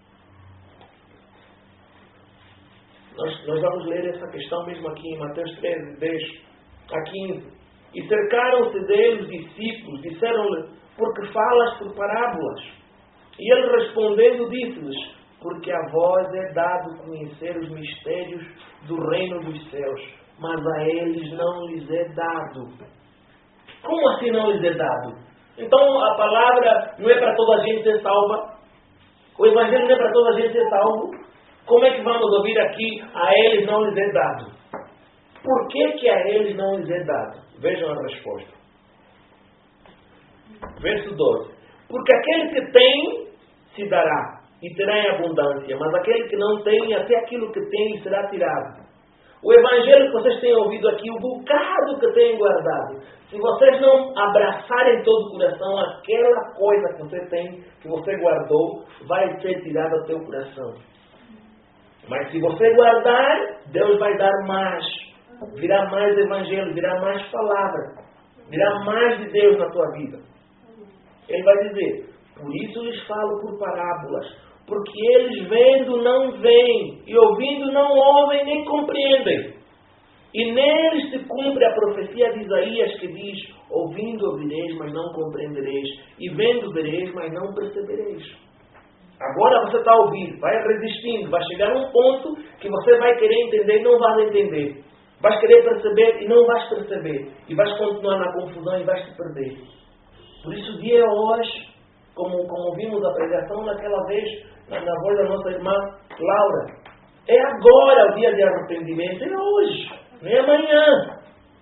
S1: Nós vamos ler essa questão mesmo aqui em Mateus 13, 10 a 15. E cercaram-se dele os discípulos, disseram-lhe, porque falas por parábolas? E ele respondendo disse-lhes, porque a vós é dado conhecer os mistérios do reino dos céus, mas a eles não lhes é dado. Como assim não lhes é dado? Então a palavra não é para toda a gente ser salva? O Evangelho não é para toda a gente ser salvo? Como é que vamos ouvir aqui, a eles não lhes é dado? Por que a eles não lhes é dado? Vejam a resposta. Verso 12. Porque aquele que tem, se dará, e terá em abundância, mas aquele que não tem, até aquilo que tem, lhe será tirado. O Evangelho que vocês têm ouvido aqui, o bocado que têm guardado, se vocês não abraçarem todo o coração, aquela coisa que você tem, que você guardou, vai ser tirada do teu coração. Mas se você guardar, Deus vai dar mais. Virá mais Evangelho, virá mais palavra, virá mais de Deus na tua vida. Ele vai dizer, por isso lhes falo por parábolas, porque eles vendo não veem, e ouvindo não ouvem nem compreendem. E neles se cumpre a profecia de Isaías que diz, ouvindo ouvireis, mas não compreendereis, e vendo vereis, mas não percebereis. Agora você está ouvindo, vai resistindo, vai chegar a um ponto que você vai querer entender e não vai entender. Vais querer perceber e não vais perceber. E vais continuar na confusão e vais te perder. Por isso o dia é hoje, como ouvimos a pregação naquela vez, na voz da nossa irmã Laura. É agora o dia de arrependimento, é hoje, não é amanhã.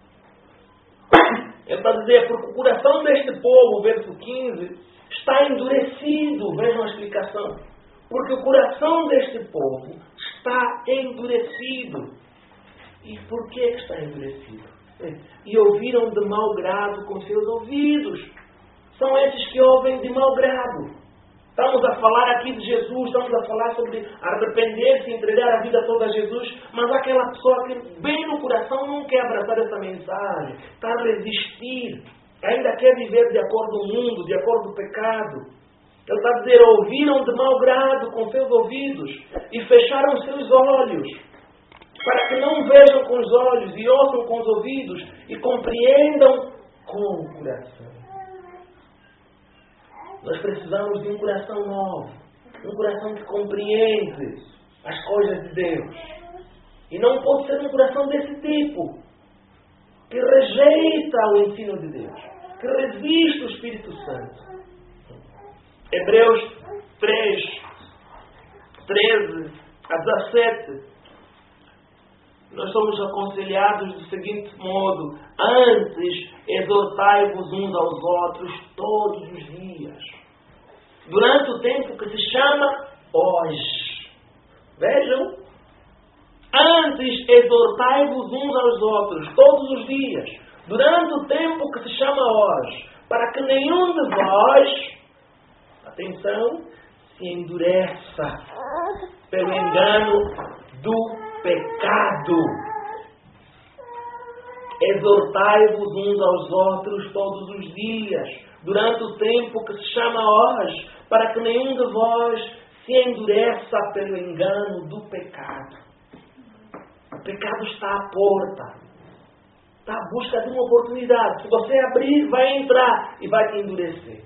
S1: Ele está a dizer, porque o coração deste povo, verso 15, está endurecido. Vejam a explicação. Porque o coração deste povo está endurecido. E por que está endurecido? E ouviram de mau grado com seus ouvidos. São esses que ouvem de mau grado. Estamos a falar aqui de Jesus, estamos a falar sobre arrepender-se e entregar a vida toda a Jesus, mas aquela pessoa que bem no coração não quer abraçar essa mensagem, está a resistir, ainda quer viver de acordo com o mundo, de acordo com o pecado. Ele está a dizer, ouviram de mau grado com seus ouvidos e fecharam seus olhos, para que não vejam com os olhos e ouçam com os ouvidos e compreendam com o coração. Nós precisamos de um coração novo, um coração que compreende as coisas de Deus. E não pode ser um coração desse tipo, que rejeita o ensino de Deus, que resiste o Espírito Santo. Hebreus 3, 13 a 17. Nós somos aconselhados do seguinte modo: antes exortai-vos uns aos outros todos os dias, durante o tempo que se chama hoje. Vejam, antes exortai-vos uns aos outros todos os dias, durante o tempo que se chama hoje, para que nenhum de vós, atenção, se endureça pelo engano do pecado. Exortai-vos uns aos outros todos os dias, durante o tempo que se chama hoje, para que nenhum de vós se endureça pelo engano do pecado. O pecado está à porta, está à busca de uma oportunidade. Se você abrir, vai entrar e vai te endurecer.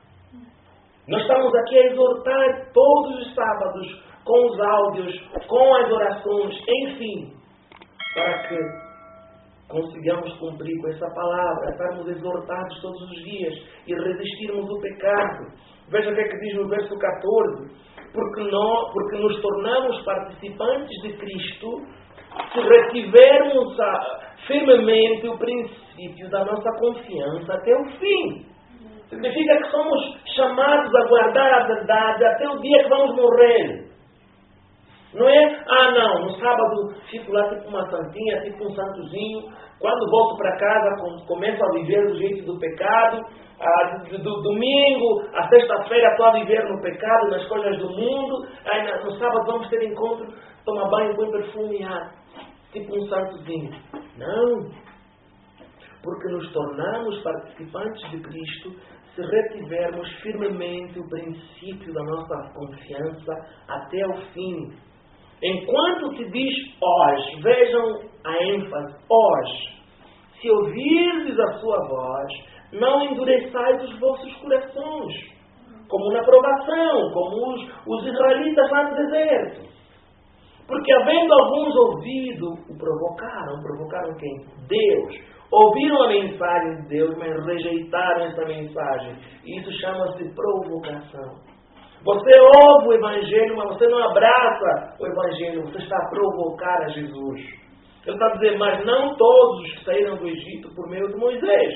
S1: Nós estamos aqui a exortar todos os sábados, com os áudios, com as orações, enfim, para que consigamos cumprir com essa palavra, estarmos exortados todos os dias e resistirmos o pecado. Veja o que é que diz no verso 14: porque nos tornamos participantes de Cristo se retivermos firmemente o princípio da nossa confiança até o fim. Significa que somos chamados a guardar a verdade até o dia que vamos morrer. Não é, não, no sábado fico lá tipo uma santinha, tipo um santozinho. Quando volto para casa, começo a viver do jeito do pecado. Do domingo a sexta-feira estou a viver no pecado, nas coisas do mundo. Aí no sábado vamos ter encontro, tomar banho, põe perfume, tipo um santozinho. Não. Porque nos tornamos participantes de Cristo se retivermos firmemente o princípio da nossa confiança até o fim. Enquanto se diz hoje, vejam a ênfase, hoje, se ouvirdes a sua voz, não endureçais os vossos corações, como na provação, como os israelitas lá no deserto. Porque havendo alguns ouvido, o provocaram quem? Deus. Ouviram a mensagem de Deus, mas rejeitaram essa mensagem. E isso chama-se provocação. Você ouve o Evangelho, mas você não abraça o Evangelho. Você está a provocar a Jesus. Ele está a dizer, mas não todos os que saíram do Egito por meio de Moisés,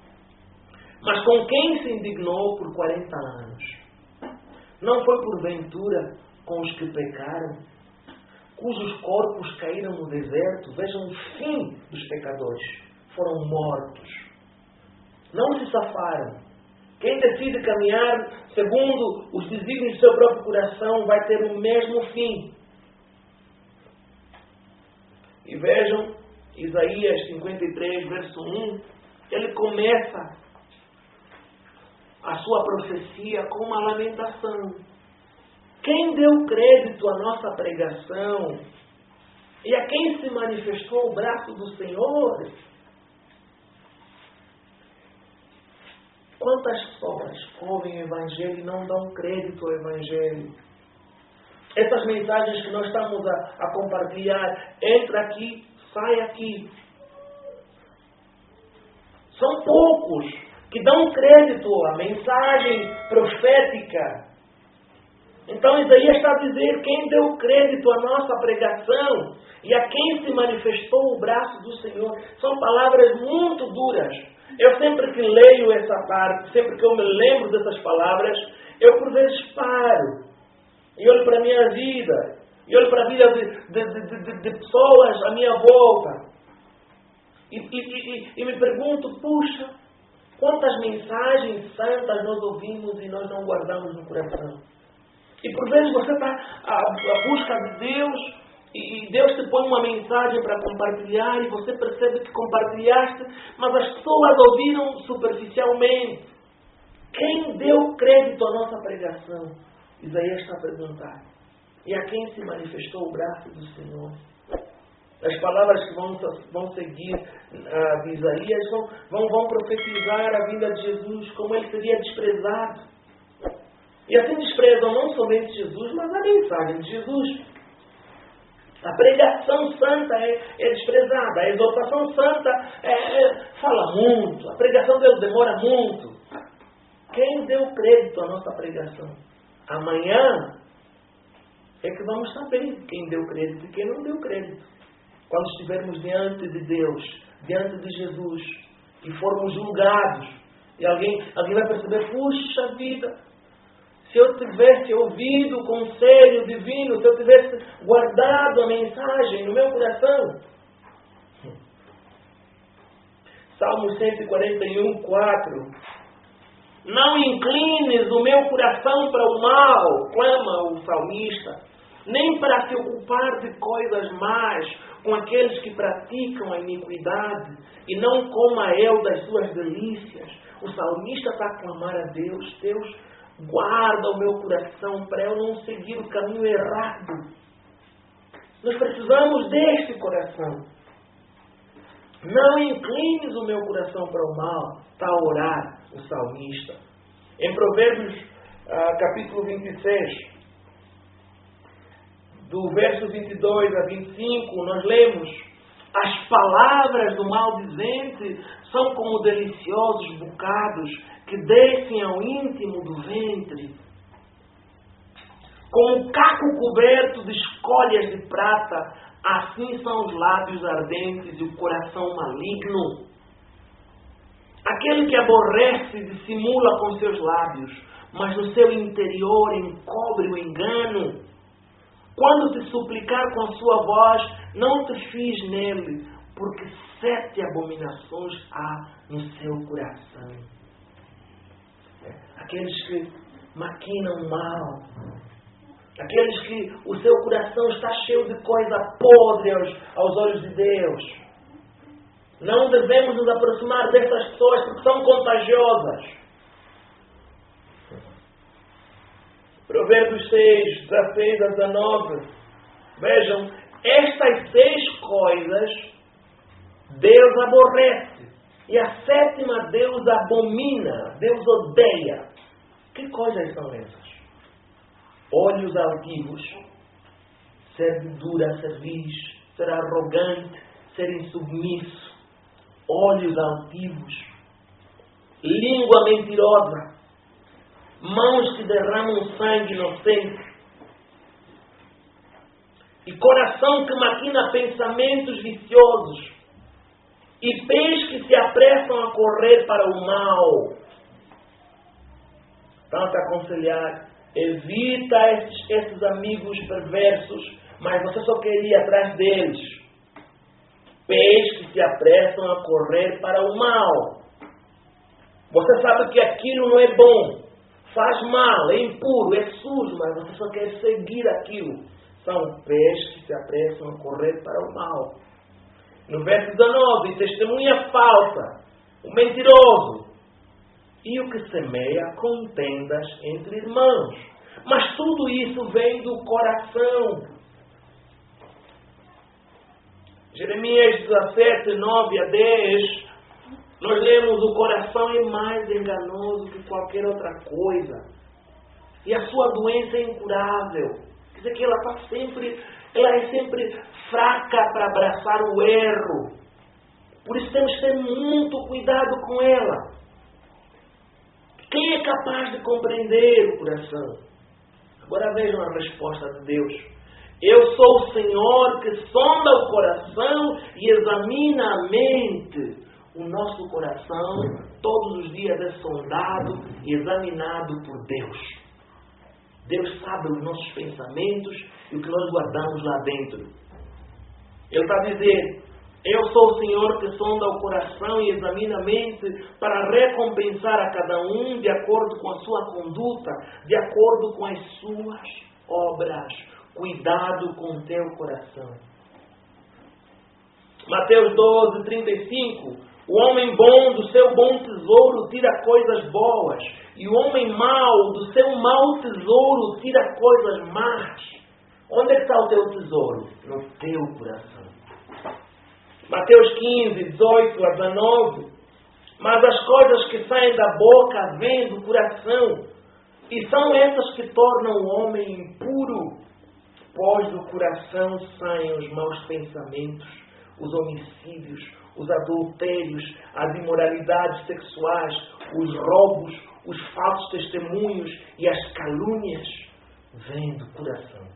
S1: mas com quem se indignou por 40 anos. Não foi porventura com os que pecaram, cujos corpos caíram no deserto? Vejam o fim dos pecadores. Foram mortos. Não se safaram. Quem decide caminhar segundo os desígnios do seu próprio coração vai ter o mesmo fim. E vejam, Isaías 53, verso 1, ele começa a sua profecia com uma lamentação. Quem deu crédito à nossa pregação e a quem se manifestou o braço do Senhor? Quantas pessoas ouvem o Evangelho e não dão crédito ao Evangelho? Essas mensagens que nós estamos a compartilhar, entra aqui, sai aqui. São poucos que dão crédito à mensagem profética. Então Isaías está a dizer, quem deu crédito à nossa pregação e a quem se manifestou o braço do Senhor. São palavras muito duras. Eu sempre que leio essa parte, sempre que eu me lembro dessas palavras, eu por vezes paro e olho para a minha vida, e olho para a vida de pessoas à minha volta e me pergunto, puxa, quantas mensagens santas nós ouvimos e nós não guardamos no coração. E por vezes você está à busca de Deus e Deus te põe uma mensagem para compartilhar e você percebe que compartilhaste, mas as pessoas ouviram superficialmente. Quem deu crédito à nossa pregação? Isaías está a perguntar. E a quem se manifestou o braço do Senhor? As palavras que vão seguir de Isaías vão profetizar a vinda de Jesus, como ele seria desprezado. E assim desprezam não somente Jesus, mas a mensagem de Jesus. A pregação santa é desprezada. A exortação santa fala muito. A pregação dele demora muito. Quem deu crédito à nossa pregação? Amanhã é que vamos saber quem deu crédito e quem não deu crédito. Quando estivermos diante de Deus, diante de Jesus, e formos julgados, e alguém vai perceber, puxa vida, se eu tivesse ouvido o conselho divino, se eu tivesse guardado a mensagem no meu coração. Salmo 141, 4. Não inclines o meu coração para o mal, clama o salmista, nem para se ocupar de coisas más com aqueles que praticam a iniquidade e não coma eu das suas delícias. O salmista está a clamar a Deus, Deus, guarda o meu coração para eu não seguir o caminho errado. Nós precisamos deste coração. Não inclines o meu coração para o mal, está a orar o salmista. Em Provérbios, capítulo 26, do verso 22 a 25, nós lemos: as palavras do maldizente são como deliciosos bocados que descem ao íntimo do ventre. Como caco coberto de escórias de prata, assim são os lábios ardentes e o coração maligno. Aquele que aborrece dissimula com seus lábios, mas no seu interior encobre o engano. Quando te suplicar com a sua voz, não te fies nele, porque 7 abominações há no seu coração. Aqueles que maquinam mal, aqueles que o seu coração está cheio de coisa podre aos olhos de Deus. Não devemos nos aproximar dessas pessoas porque são contagiosas. Provérbios 6, 16 a 19. Vejam, estas 6 coisas Deus aborrece. E a 7ª Deus abomina, Deus odeia. Que coisas são essas? Olhos altivos, ser dura a cerviz, ser arrogante, ser insubmisso. Olhos altivos, língua mentirosa, mãos que derramam sangue inocente, e coração que maquina pensamentos viciosos, e pés que se apressam a correr para o mal. Tanto aconselhar, evita esses amigos perversos, mas você só quer ir atrás deles. Pés que se apressam a correr para o mal. Você sabe que aquilo não é bom, faz mal, é impuro, é sujo, mas você só quer seguir aquilo. São pés que se apressam a correr para o mal. No verso 19, testemunha falsa, o mentiroso, e o que semeia contendas entre irmãos. Mas tudo isso vem do coração. Jeremias 17, 9 a 10, nós lemos: o coração é mais enganoso que qualquer outra coisa, e a sua doença é incurável. Quer dizer que ela é sempre fraca para abraçar o erro. Por isso temos que ter muito cuidado com ela. Quem é capaz de compreender o coração? Agora vejam a resposta de Deus. Eu sou o Senhor que sonda o coração e examina a mente. O nosso coração todos os dias é sondado e examinado por Deus. Deus sabe os nossos pensamentos e o que nós guardamos lá dentro. Ele está a dizer: eu sou o Senhor que sonda o coração e examina a mente para recompensar a cada um de acordo com a sua conduta, de acordo com as suas obras. Cuidado com o teu coração. Mateus 12, 35. O homem bom do seu bom tesouro tira coisas boas, e o homem mau do seu mau tesouro tira coisas más. Onde é que está o teu tesouro? No teu coração. Mateus 15, 18 a 19. Mas as coisas que saem da boca vêm do coração, e são essas que tornam o homem impuro. Pois do coração saem os maus pensamentos, os homicídios, os adultérios, as imoralidades sexuais, os roubos, os falsos testemunhos e as calúnias vêm do coração.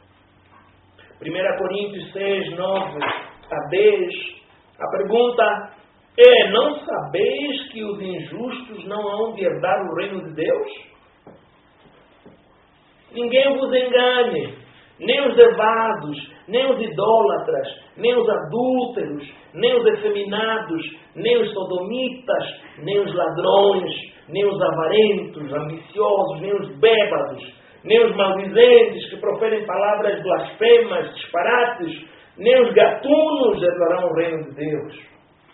S1: 1 Coríntios 6, 9 a 10, a pergunta é: não sabeis que os injustos não hão de herdar o reino de Deus? Ninguém vos engane, nem os devados, nem os idólatras, nem os adúlteros, nem os efeminados, nem os sodomitas, nem os ladrões, nem os avarentos, ambiciosos, nem os bêbados, nem os maldizentes que proferem palavras blasfemas, disparates, nem os gatunos herdarão o reino de Deus.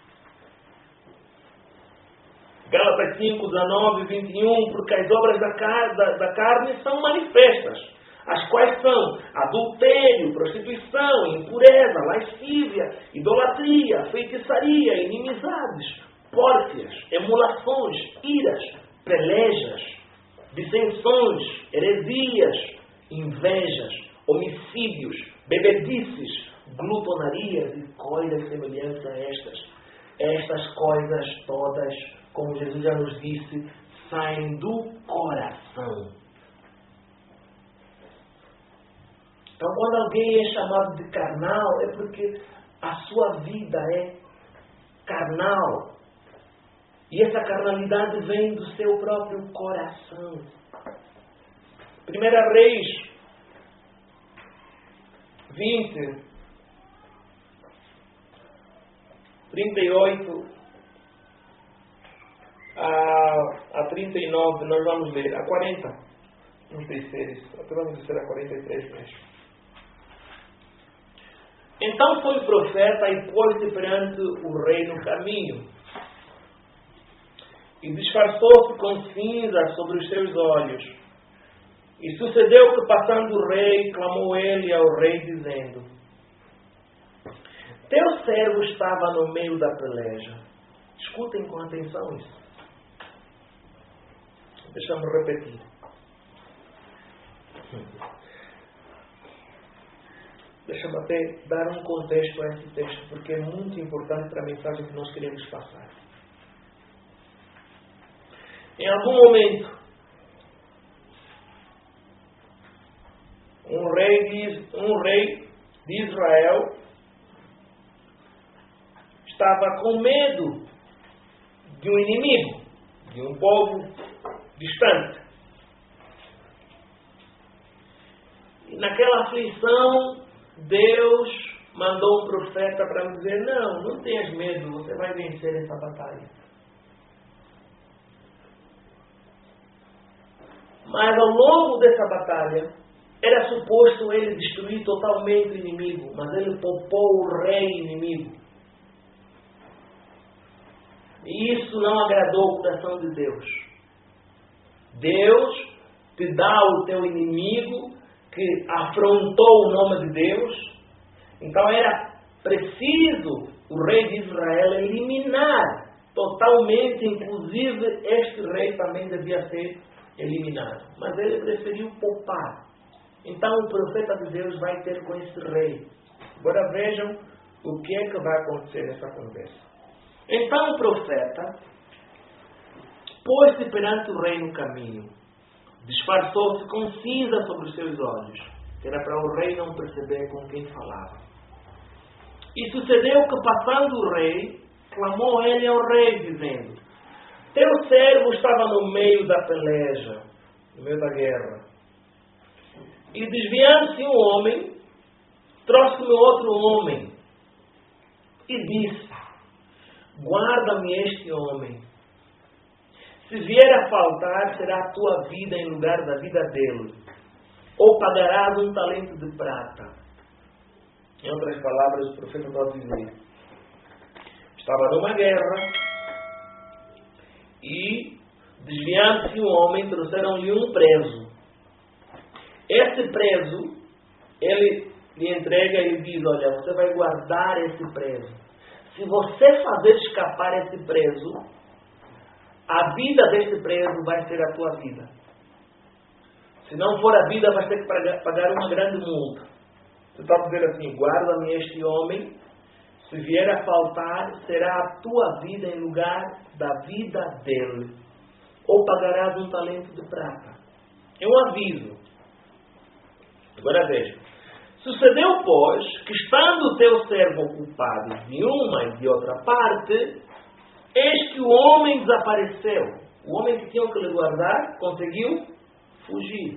S1: Gálatas 5, 19 e 21, porque as obras da carne são manifestas, as quais são adultério, prostituição, impureza, lascívia, idolatria, feitiçaria, inimizades, pórfias, emulações, iras, pelejas, dissensões, heresias, invejas, homicídios, bebedices, glutonarias e coisas semelhantes a estas. Estas coisas todas, como Jesus já nos disse, saem do coração. Então, quando alguém é chamado de carnal, é porque a sua vida é carnal. E essa carnalidade vem do seu próprio coração. 1 Reis 20, 38 a 39, nós vamos ler. A 40, não sei se é isso, até vamos dizer a 43 mesmo. Então foi o profeta e pôs-se perante o rei no caminho, e disfarçou-se com cinza sobre os seus olhos. E sucedeu que, passando o rei, clamou ele ao rei, dizendo: teu servo estava no meio da peleja. Escutem com atenção isso. Deixa-me repetir. Deixa-me até dar um contexto a esse texto, porque é muito importante para a mensagem que nós queremos passar. Em algum momento, um rei de Israel estava com medo de um inimigo, de um povo distante. E naquela aflição, Deus mandou um profeta para me dizer: não tenhas medo, você vai vencer essa batalha. Mas ao longo dessa batalha, era suposto ele destruir totalmente o inimigo, mas ele poupou o rei inimigo. E isso não agradou o coração de Deus. Deus te dá o teu inimigo que afrontou o nome de Deus. Então era preciso o rei de Israel eliminar totalmente, inclusive este rei também devia ser eliminado. Mas ele preferiu poupar. Então o profeta de Deus vai ter com esse rei. Agora vejam o que é que vai acontecer nessa conversa. Então o profeta pôs-se perante o rei no caminho, disfarçou-se com cinza sobre os seus olhos, que era para o rei não perceber com quem falava. E sucedeu que, passando o rei, clamou ele ao rei, dizendo: teu servo estava no meio da peleja, no meio da guerra. E desviando-se um homem, trouxe-me outro homem e disse: guarda-me este homem. Se vier a faltar, será a tua vida em lugar da vida dele, ou pagarás um talento de prata. Em outras palavras, o profeta pode dizer: estava numa guerra e, desviando-se um homem, trouxeram-lhe um preso. Esse preso, ele lhe entrega e lhe diz: olha, você vai guardar esse preso. Se você fazer escapar esse preso, a vida desse preso vai ser a tua vida. Se não for a vida, vai ter que pagar uma grande multa. Você está dizendo assim: guarda-me este homem. Se vier a faltar, será a tua vida em lugar da vida dele. ou pagarás um talento de prata. É um aviso. Agora veja. Sucedeu, pois, que estando o teu servo ocupado de uma e de outra parte, eis que o homem desapareceu. O homem que tinham que lhe guardar conseguiu fugir.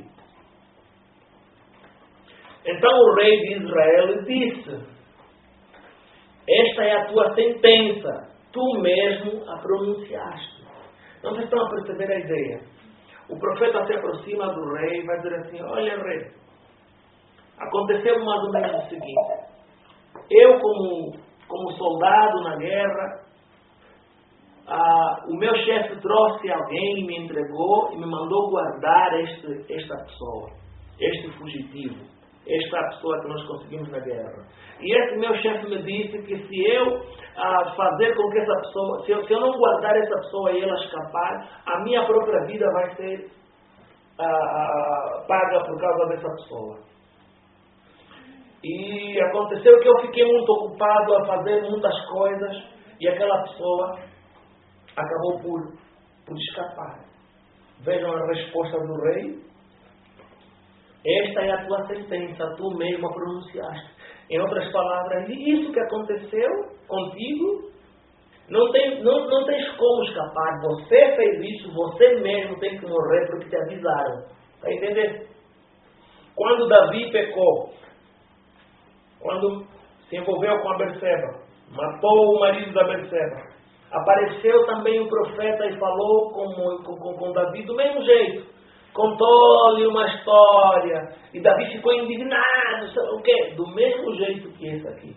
S1: Então o rei de Israel lhe disse: esta é a tua sentença, tu mesmo a pronunciaste. Não vocês estão a perceber a ideia? O profeta se aproxima do rei e vai dizer assim: olha, rei, aconteceu mais ou menos o seguinte. Eu, como soldado na guerra, o meu chefe trouxe alguém e me entregou e me mandou guardar esta pessoa, este fugitivo, esta pessoa que nós conseguimos na guerra. E esse meu chefe me disse que se eu fazer com que essa pessoa, se eu não guardar essa pessoa e ela escapar, a minha própria vida vai ser paga por causa dessa pessoa. E aconteceu que eu fiquei muito ocupado a fazer muitas coisas e aquela pessoa acabou por escapar. Vejam a resposta do rei. Esta é a tua sentença, tu mesmo a pronunciaste. Em outras palavras, isso que aconteceu contigo, não tens como escapar. Você fez isso, você mesmo tem que morrer porque te avisaram. Está entendendo? Quando Davi pecou, quando se envolveu com a Berseba, matou o marido da Berseba, apareceu também um profeta e falou com Davi do mesmo jeito. Contou-lhe uma história e Davi ficou indignado, sabe o quê? Do mesmo jeito que esse aqui.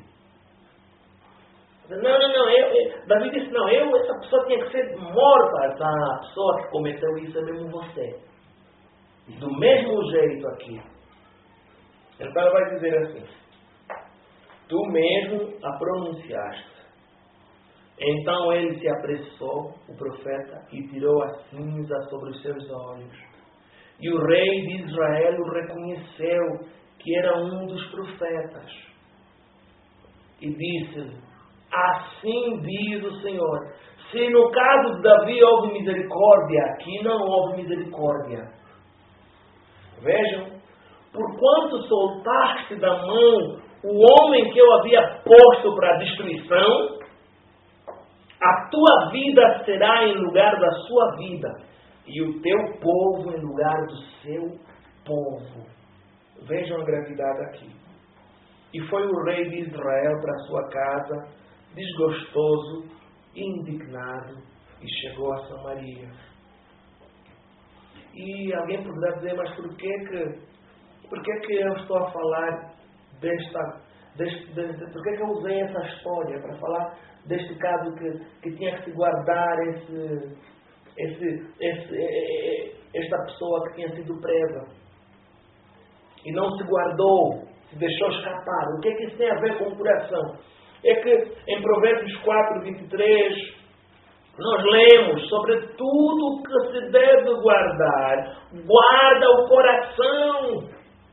S1: Não, Davi disse, essa pessoa tinha que ser morta, essa pessoa que cometeu isso é mesmo você. Do mesmo jeito aqui. Então ele vai dizer assim: tu mesmo a pronunciaste. Então ele se apressou, o profeta, e tirou a cinza sobre os seus olhos. E o rei de Israel o reconheceu que era um dos profetas. E disse-lhe: assim diz o Senhor, se no caso de Davi houve misericórdia, aqui não houve misericórdia. Vejam, porquanto soltaste da mão o homem que eu havia posto para a destruição, a tua vida será em lugar da sua vida, e o teu povo em lugar do seu povo. Vejam a gravidade aqui. E foi o rei de Israel para a sua casa, desgostoso, indignado, e chegou a Samaria. E alguém poderá dizer, mas por que eu estou a falar por que eu usei essa história para falar deste caso que tinha que se guardar esta pessoa que tinha sido presa e não se guardou, se deixou escapar? O que é que isso tem a ver com o coração? É que em Provérbios 4, 23 nós lemos sobre tudo que se deve guardar. Guarda o coração,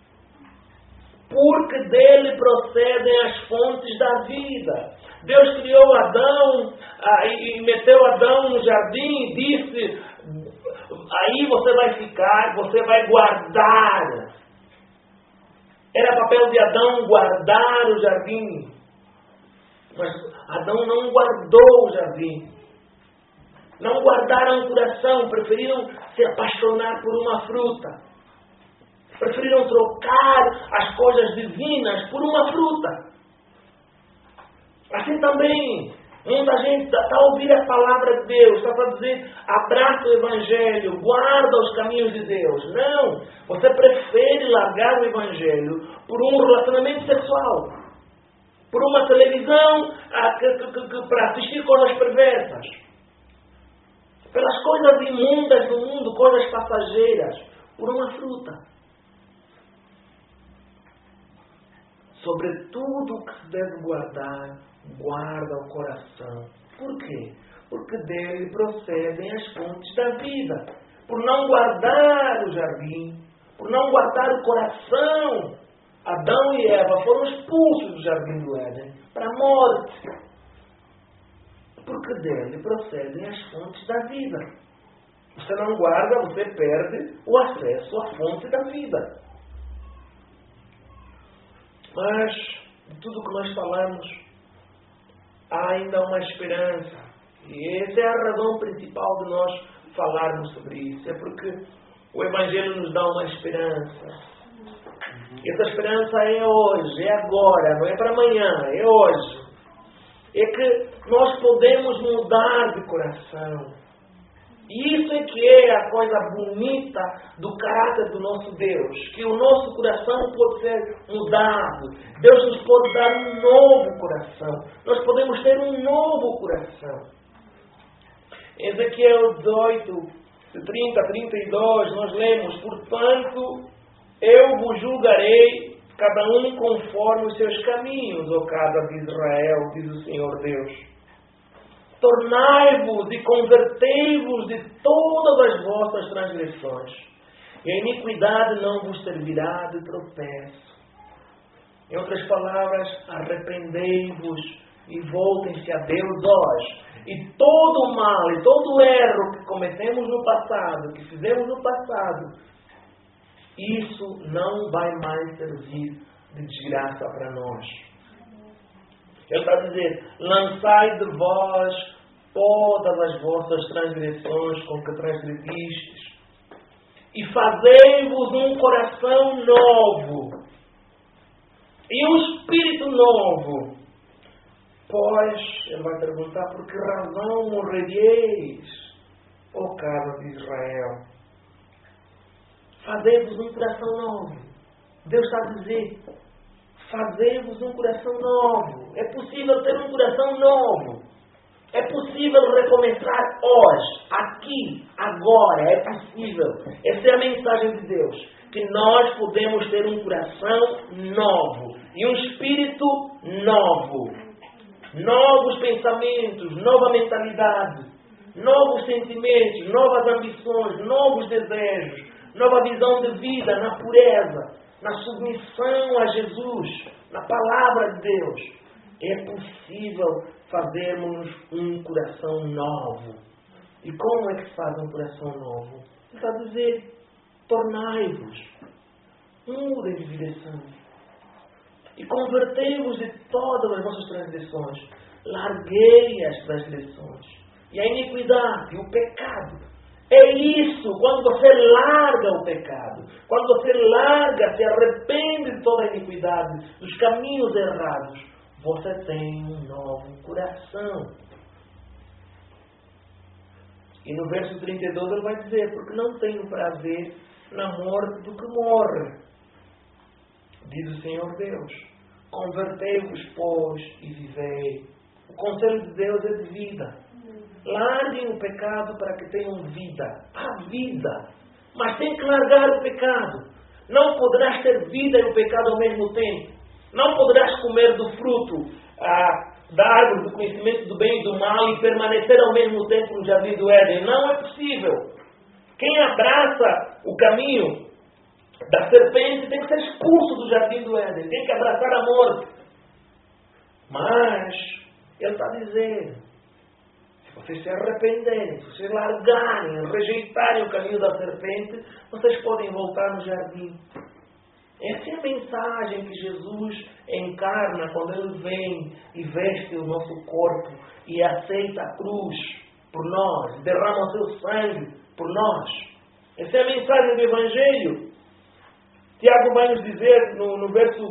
S1: porque dele procedem as fontes da vida. Deus criou Adão e meteu Adão no jardim e disse: aí você vai ficar, você vai guardar. Era papel de Adão guardar o jardim. Mas Adão não guardou o jardim. Não guardaram o coração, preferiram se apaixonar por uma fruta. Preferiram trocar as coisas divinas por uma fruta. Assim também, muita gente está a ouvir a palavra de Deus, está para dizer, abraça o Evangelho, guarda os caminhos de Deus. Não, você prefere largar o Evangelho por um relacionamento sexual, por uma televisão para assistir coisas perversas, pelas coisas imundas do mundo, coisas passageiras, por uma fruta. Sobre tudo o que se deve guardar, guarda o coração. Por quê? Porque dele procedem as fontes da vida. Por não guardar o jardim, por não guardar o coração, Adão e Eva foram expulsos do jardim do Éden para a morte. Porque dele procedem as fontes da vida. Você não guarda, você perde o acesso à fonte da vida. Mas, de tudo que nós falamos, há ainda uma esperança. E essa é a razão principal de nós falarmos sobre isso. É porque o Evangelho nos dá uma esperança. Essa esperança é hoje, é agora, não é para amanhã, é hoje. É que nós podemos mudar de coração. E isso é que é a coisa bonita do caráter do nosso Deus. Que o nosso coração pode ser mudado. Deus nos pode dar um novo coração. Nós podemos ter um novo coração. Em Ezequiel 18, de 30 a 32, nós lemos: portanto, eu vos julgarei, cada um conforme os seus caminhos, ó casa de Israel, diz o Senhor Deus. Tornai-vos e convertei-vos de todas as vossas transgressões, e a iniquidade não vos servirá de tropeço. Em outras palavras, arrependei-vos e voltem-se a Deus hoje. E todo o mal e todo o erro que cometemos no passado, que fizemos no passado, isso não vai mais servir de desgraça para nós. Ele está a dizer: lançai de vós todas as vossas transgressões com que transgredistes, e fazei-vos um coração novo, e um espírito novo. Pois, ele vai perguntar: por que razão morreríeis, ó casa de Israel? Fazei-vos um coração novo. Deus está a dizer: fazei-vos um coração novo. É possível ter um coração novo. É possível recomeçar hoje, aqui, agora. É possível. Essa é a mensagem de Deus. Que nós podemos ter um coração novo e um espírito novo. Novos pensamentos, nova mentalidade, novos sentimentos, novas ambições, novos desejos, nova visão de vida na pureza, na submissão a Jesus, na palavra de Deus. É possível fazermos um coração novo. E como é que se faz um coração novo? Ele está a dizer: tornai-vos, mudem de direção, e convertei-vos de todas as vossas transgressões. Larguei as transgressões e a iniquidade, o pecado. É isso, quando você larga o pecado, quando você larga, se arrepende de toda a iniquidade, dos caminhos errados, você tem um novo coração. E no verso 32 ele vai dizer: porque não tenho prazer na morte do que morre, diz o Senhor Deus. Convertei-vos, pois, e vivei. O conselho de Deus é de vida. Larguem o pecado para que tenham vida. Há vida. Mas tem que largar o pecado. Não poderás ter vida e o pecado ao mesmo tempo. Não poderás comer do fruto da árvore do conhecimento do bem e do mal e permanecer ao mesmo tempo no jardim do Éden. Não é possível. Quem abraça o caminho da serpente tem que ser expulso do jardim do Éden. Tem que abraçar a morte. Mas ele está dizendo: se vocês se arrependerem, se vocês largarem, rejeitarem o caminho da serpente, vocês podem voltar no jardim. Essa é a mensagem que Jesus encarna quando Ele vem e veste o nosso corpo e aceita a cruz por nós, derrama o seu sangue por nós. Essa é a mensagem do Evangelho. Tiago vai nos dizer no verso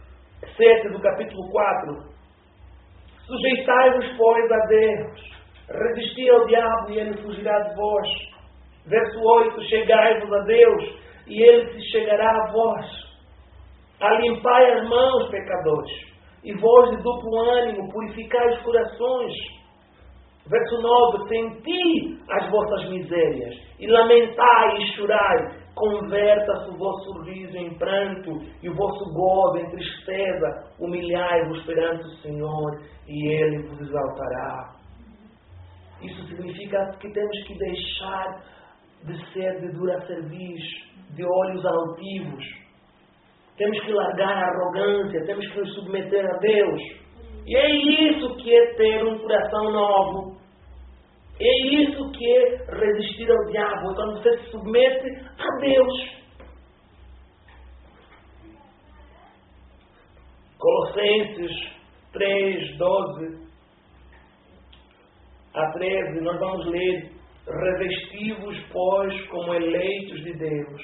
S1: 7 do capítulo 4: sujeitai-vos, pois, a Deus, resisti ao diabo e ele fugirá de vós. Verso 8: chegai-vos a Deus e ele se chegará a vós. Alimpai as mãos, pecadores, e vós de duplo ânimo, purificai os corações. Verso 9: senti as vossas misérias, e lamentai e chorai. Converta-se o vosso riso em pranto, e o vosso gozo em tristeza. Humilhai-vos perante o Senhor, e Ele vos exaltará. Isso significa que temos que deixar de ser de dura cerviz, de olhos altivos. Temos que largar a arrogância, temos que nos submeter a Deus. E é isso que é ter um coração novo. É isso que é resistir ao diabo, quando você se submete a Deus. Colossenses 3, 12 a 13, nós vamos ler: revesti-vos, pois, como eleitos de Deus.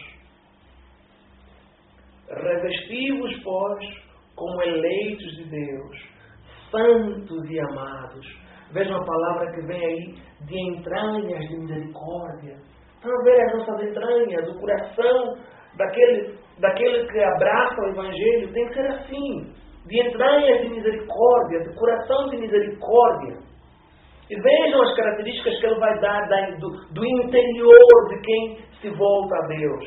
S1: Revesti-vos, pois, como eleitos de Deus, santos e amados. Vejam a palavra que vem aí, de entranhas de misericórdia. Estão a ver as nossas entranhas, o coração daquele que abraça o Evangelho tem que ser assim, de entranhas de misericórdia, de coração de misericórdia. E vejam as características que ele vai dar do interior de quem se volta a Deus.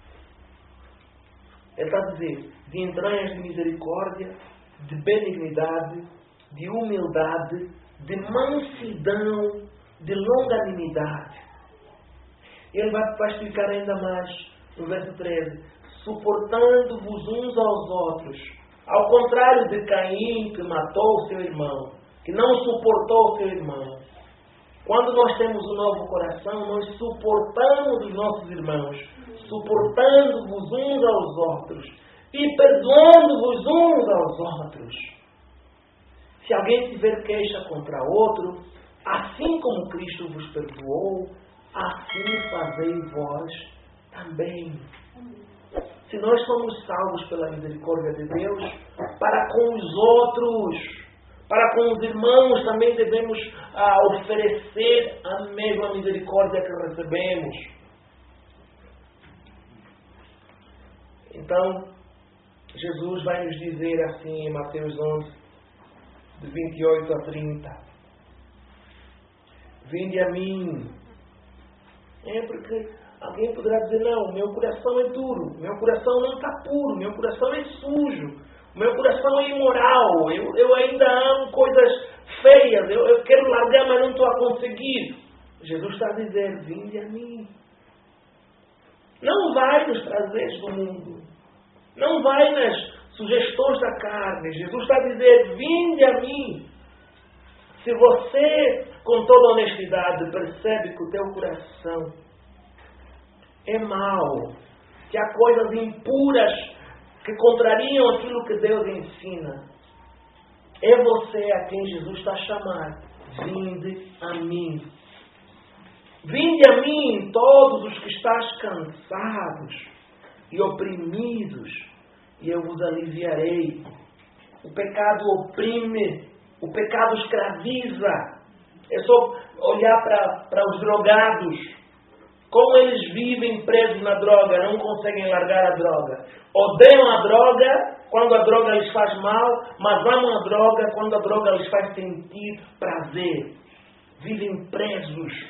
S1: Ele está a dizer, de entranhas de misericórdia, de benignidade, de humildade, de mansidão, de longanimidade. Ele vai explicar ainda mais no verso 13: suportando-vos uns aos outros, ao contrário de Caim, que matou o seu irmão, que não suportou o seu irmão. Quando nós temos um novo coração, nós suportamos os nossos irmãos, suportando-vos uns aos outros e perdoando-vos uns aos outros. Se alguém tiver queixa contra outro, assim como Cristo vos perdoou, assim fazei vós também. Se nós somos salvos pela misericórdia de Deus, para com os outros, para com os irmãos, também devemos oferecer a mesma misericórdia que recebemos. Então, Jesus vai nos dizer assim em Mateus 11, de 28 a 30. Vinde a mim. Porque alguém poderá dizer, não, meu coração é duro, meu coração não está puro, meu coração é sujo, meu coração é imoral, eu ainda amo coisas feias, eu quero largar, mas não estou a conseguir. Jesus está a dizer, vinde a mim. Não vai nos prazeres do mundo, não vai nas sugestões da carne. Jesus está a dizer, vinde a mim. Se você, com toda honestidade, percebe que o teu coração é mau, que há coisas impuras que contrariam aquilo que Deus ensina, é você a quem Jesus está a chamar. Vinde a mim. Vinde a mim, todos os que estáis cansados e oprimidos, e eu vos aliviarei. O pecado oprime, o pecado escraviza. É só olhar para os drogados, como eles vivem presos na droga, não conseguem largar a droga. Odeiam a droga quando a droga lhes faz mal, mas amam a droga quando a droga lhes faz sentir prazer. Vivem presos.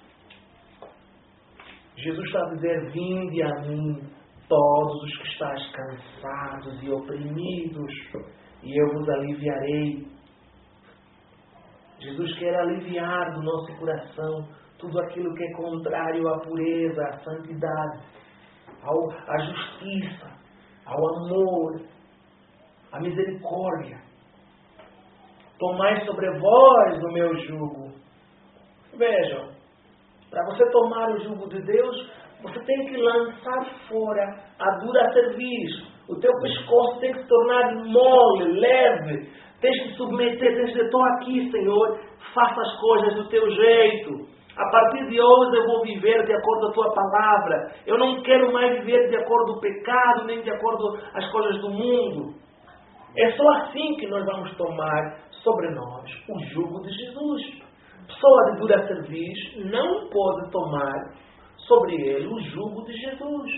S1: Jesus está a dizer, vinde a mim, todos os que estáis cansados e oprimidos, e eu vos aliviarei. Jesus quer aliviar do nosso coração tudo aquilo que é contrário à pureza, à santidade, à justiça, ao amor, à misericórdia. Tomai sobre vós o meu jugo. Vejam, para você tomar o jugo de Deus, você tem que lançar fora a dura cerviz. O teu pescoço tem que se tornar mole, leve. Tens que submeter, tens que dizer, estou aqui, Senhor, faça as coisas do teu jeito. A partir de hoje eu vou viver de acordo com a tua palavra. Eu não quero mais viver de acordo com o pecado, nem de acordo com as coisas do mundo. É só assim que nós vamos tomar sobre nós o jugo de Jesus. Pessoa de dura cerviz não pode tomar sobre ele o jugo de Jesus.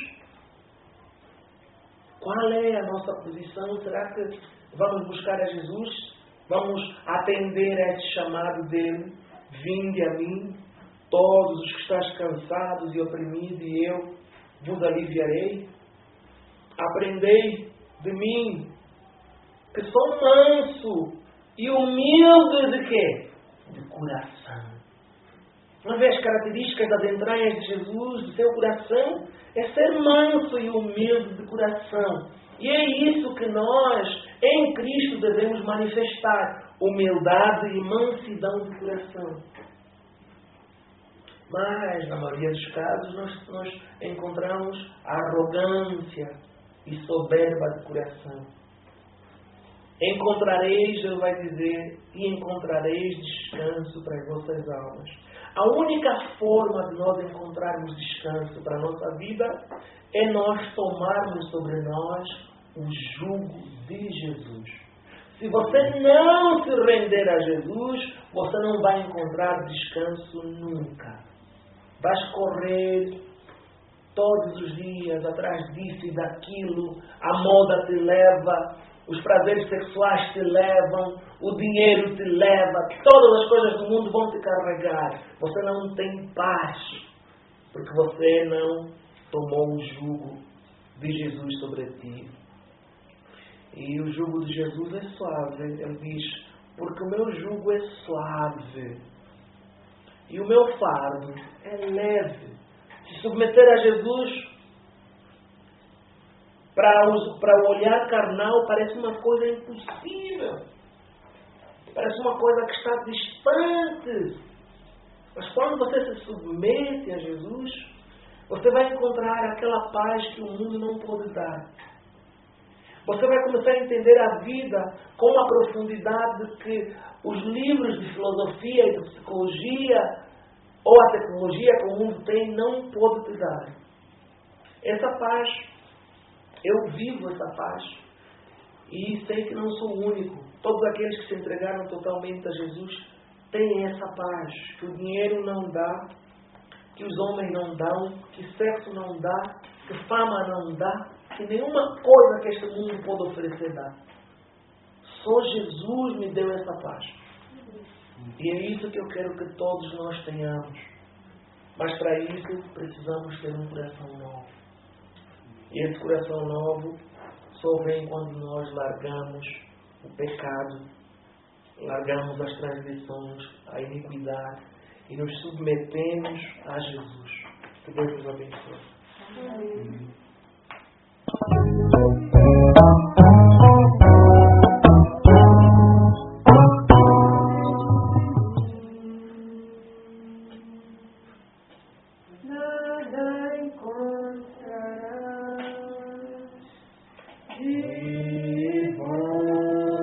S1: Qual é a nossa posição? Será que vamos buscar a Jesus? Vamos atender a esse chamado dele? Vinde a mim, todos os que estáis cansados e oprimidos, e eu vos aliviarei. Aprendei de mim, que sou manso e humilde de quê? De coração. Uma vez as características das entranhas de Jesus, do seu coração, é ser manso e humilde de coração. E é isso que nós, em Cristo, devemos manifestar. Humildade e mansidão de coração. Mas, na maioria dos casos, nós encontramos arrogância e soberba de coração. Encontrareis, ele vai dizer, e encontrareis descanso para as vossas almas. A única forma de nós encontrarmos descanso para a nossa vida é nós tomarmos sobre nós o jugo de Jesus. Se você não se render a Jesus, você não vai encontrar descanso nunca. Vais correr todos os dias atrás disso e daquilo, a moda te leva, os prazeres sexuais te levam, o dinheiro te leva, todas as coisas do mundo vão te carregar. Você não tem paz, porque você não tomou o jugo de Jesus sobre ti. E o jugo de Jesus é suave. Ele diz, porque o meu jugo é suave e o meu fardo é leve. Se submeter a Jesus para o olhar carnal parece uma coisa impossível. Parece uma coisa que está distante. Mas quando você se submete a Jesus, você vai encontrar aquela paz que o mundo não pode dar. Você vai começar a entender a vida com uma profundidade que os livros de filosofia e de psicologia ou a tecnologia que o mundo tem não pode te dar. Essa paz, eu vivo essa paz e sei que não sou o único. Todos aqueles que se entregaram totalmente a Jesus têm essa paz que o dinheiro não dá, que os homens não dão, que sexo não dá, que fama não dá, que nenhuma coisa que este mundo pode oferecer dá. Só Jesus me deu essa paz. E é isso que eu quero que todos nós tenhamos. Mas para isso precisamos ter um coração novo. E esse coração novo só vem quando nós largamos o pecado, largamos as transgressões, a iniquidade e nos submetemos a Jesus. Que Deus nos abençoe. Amém.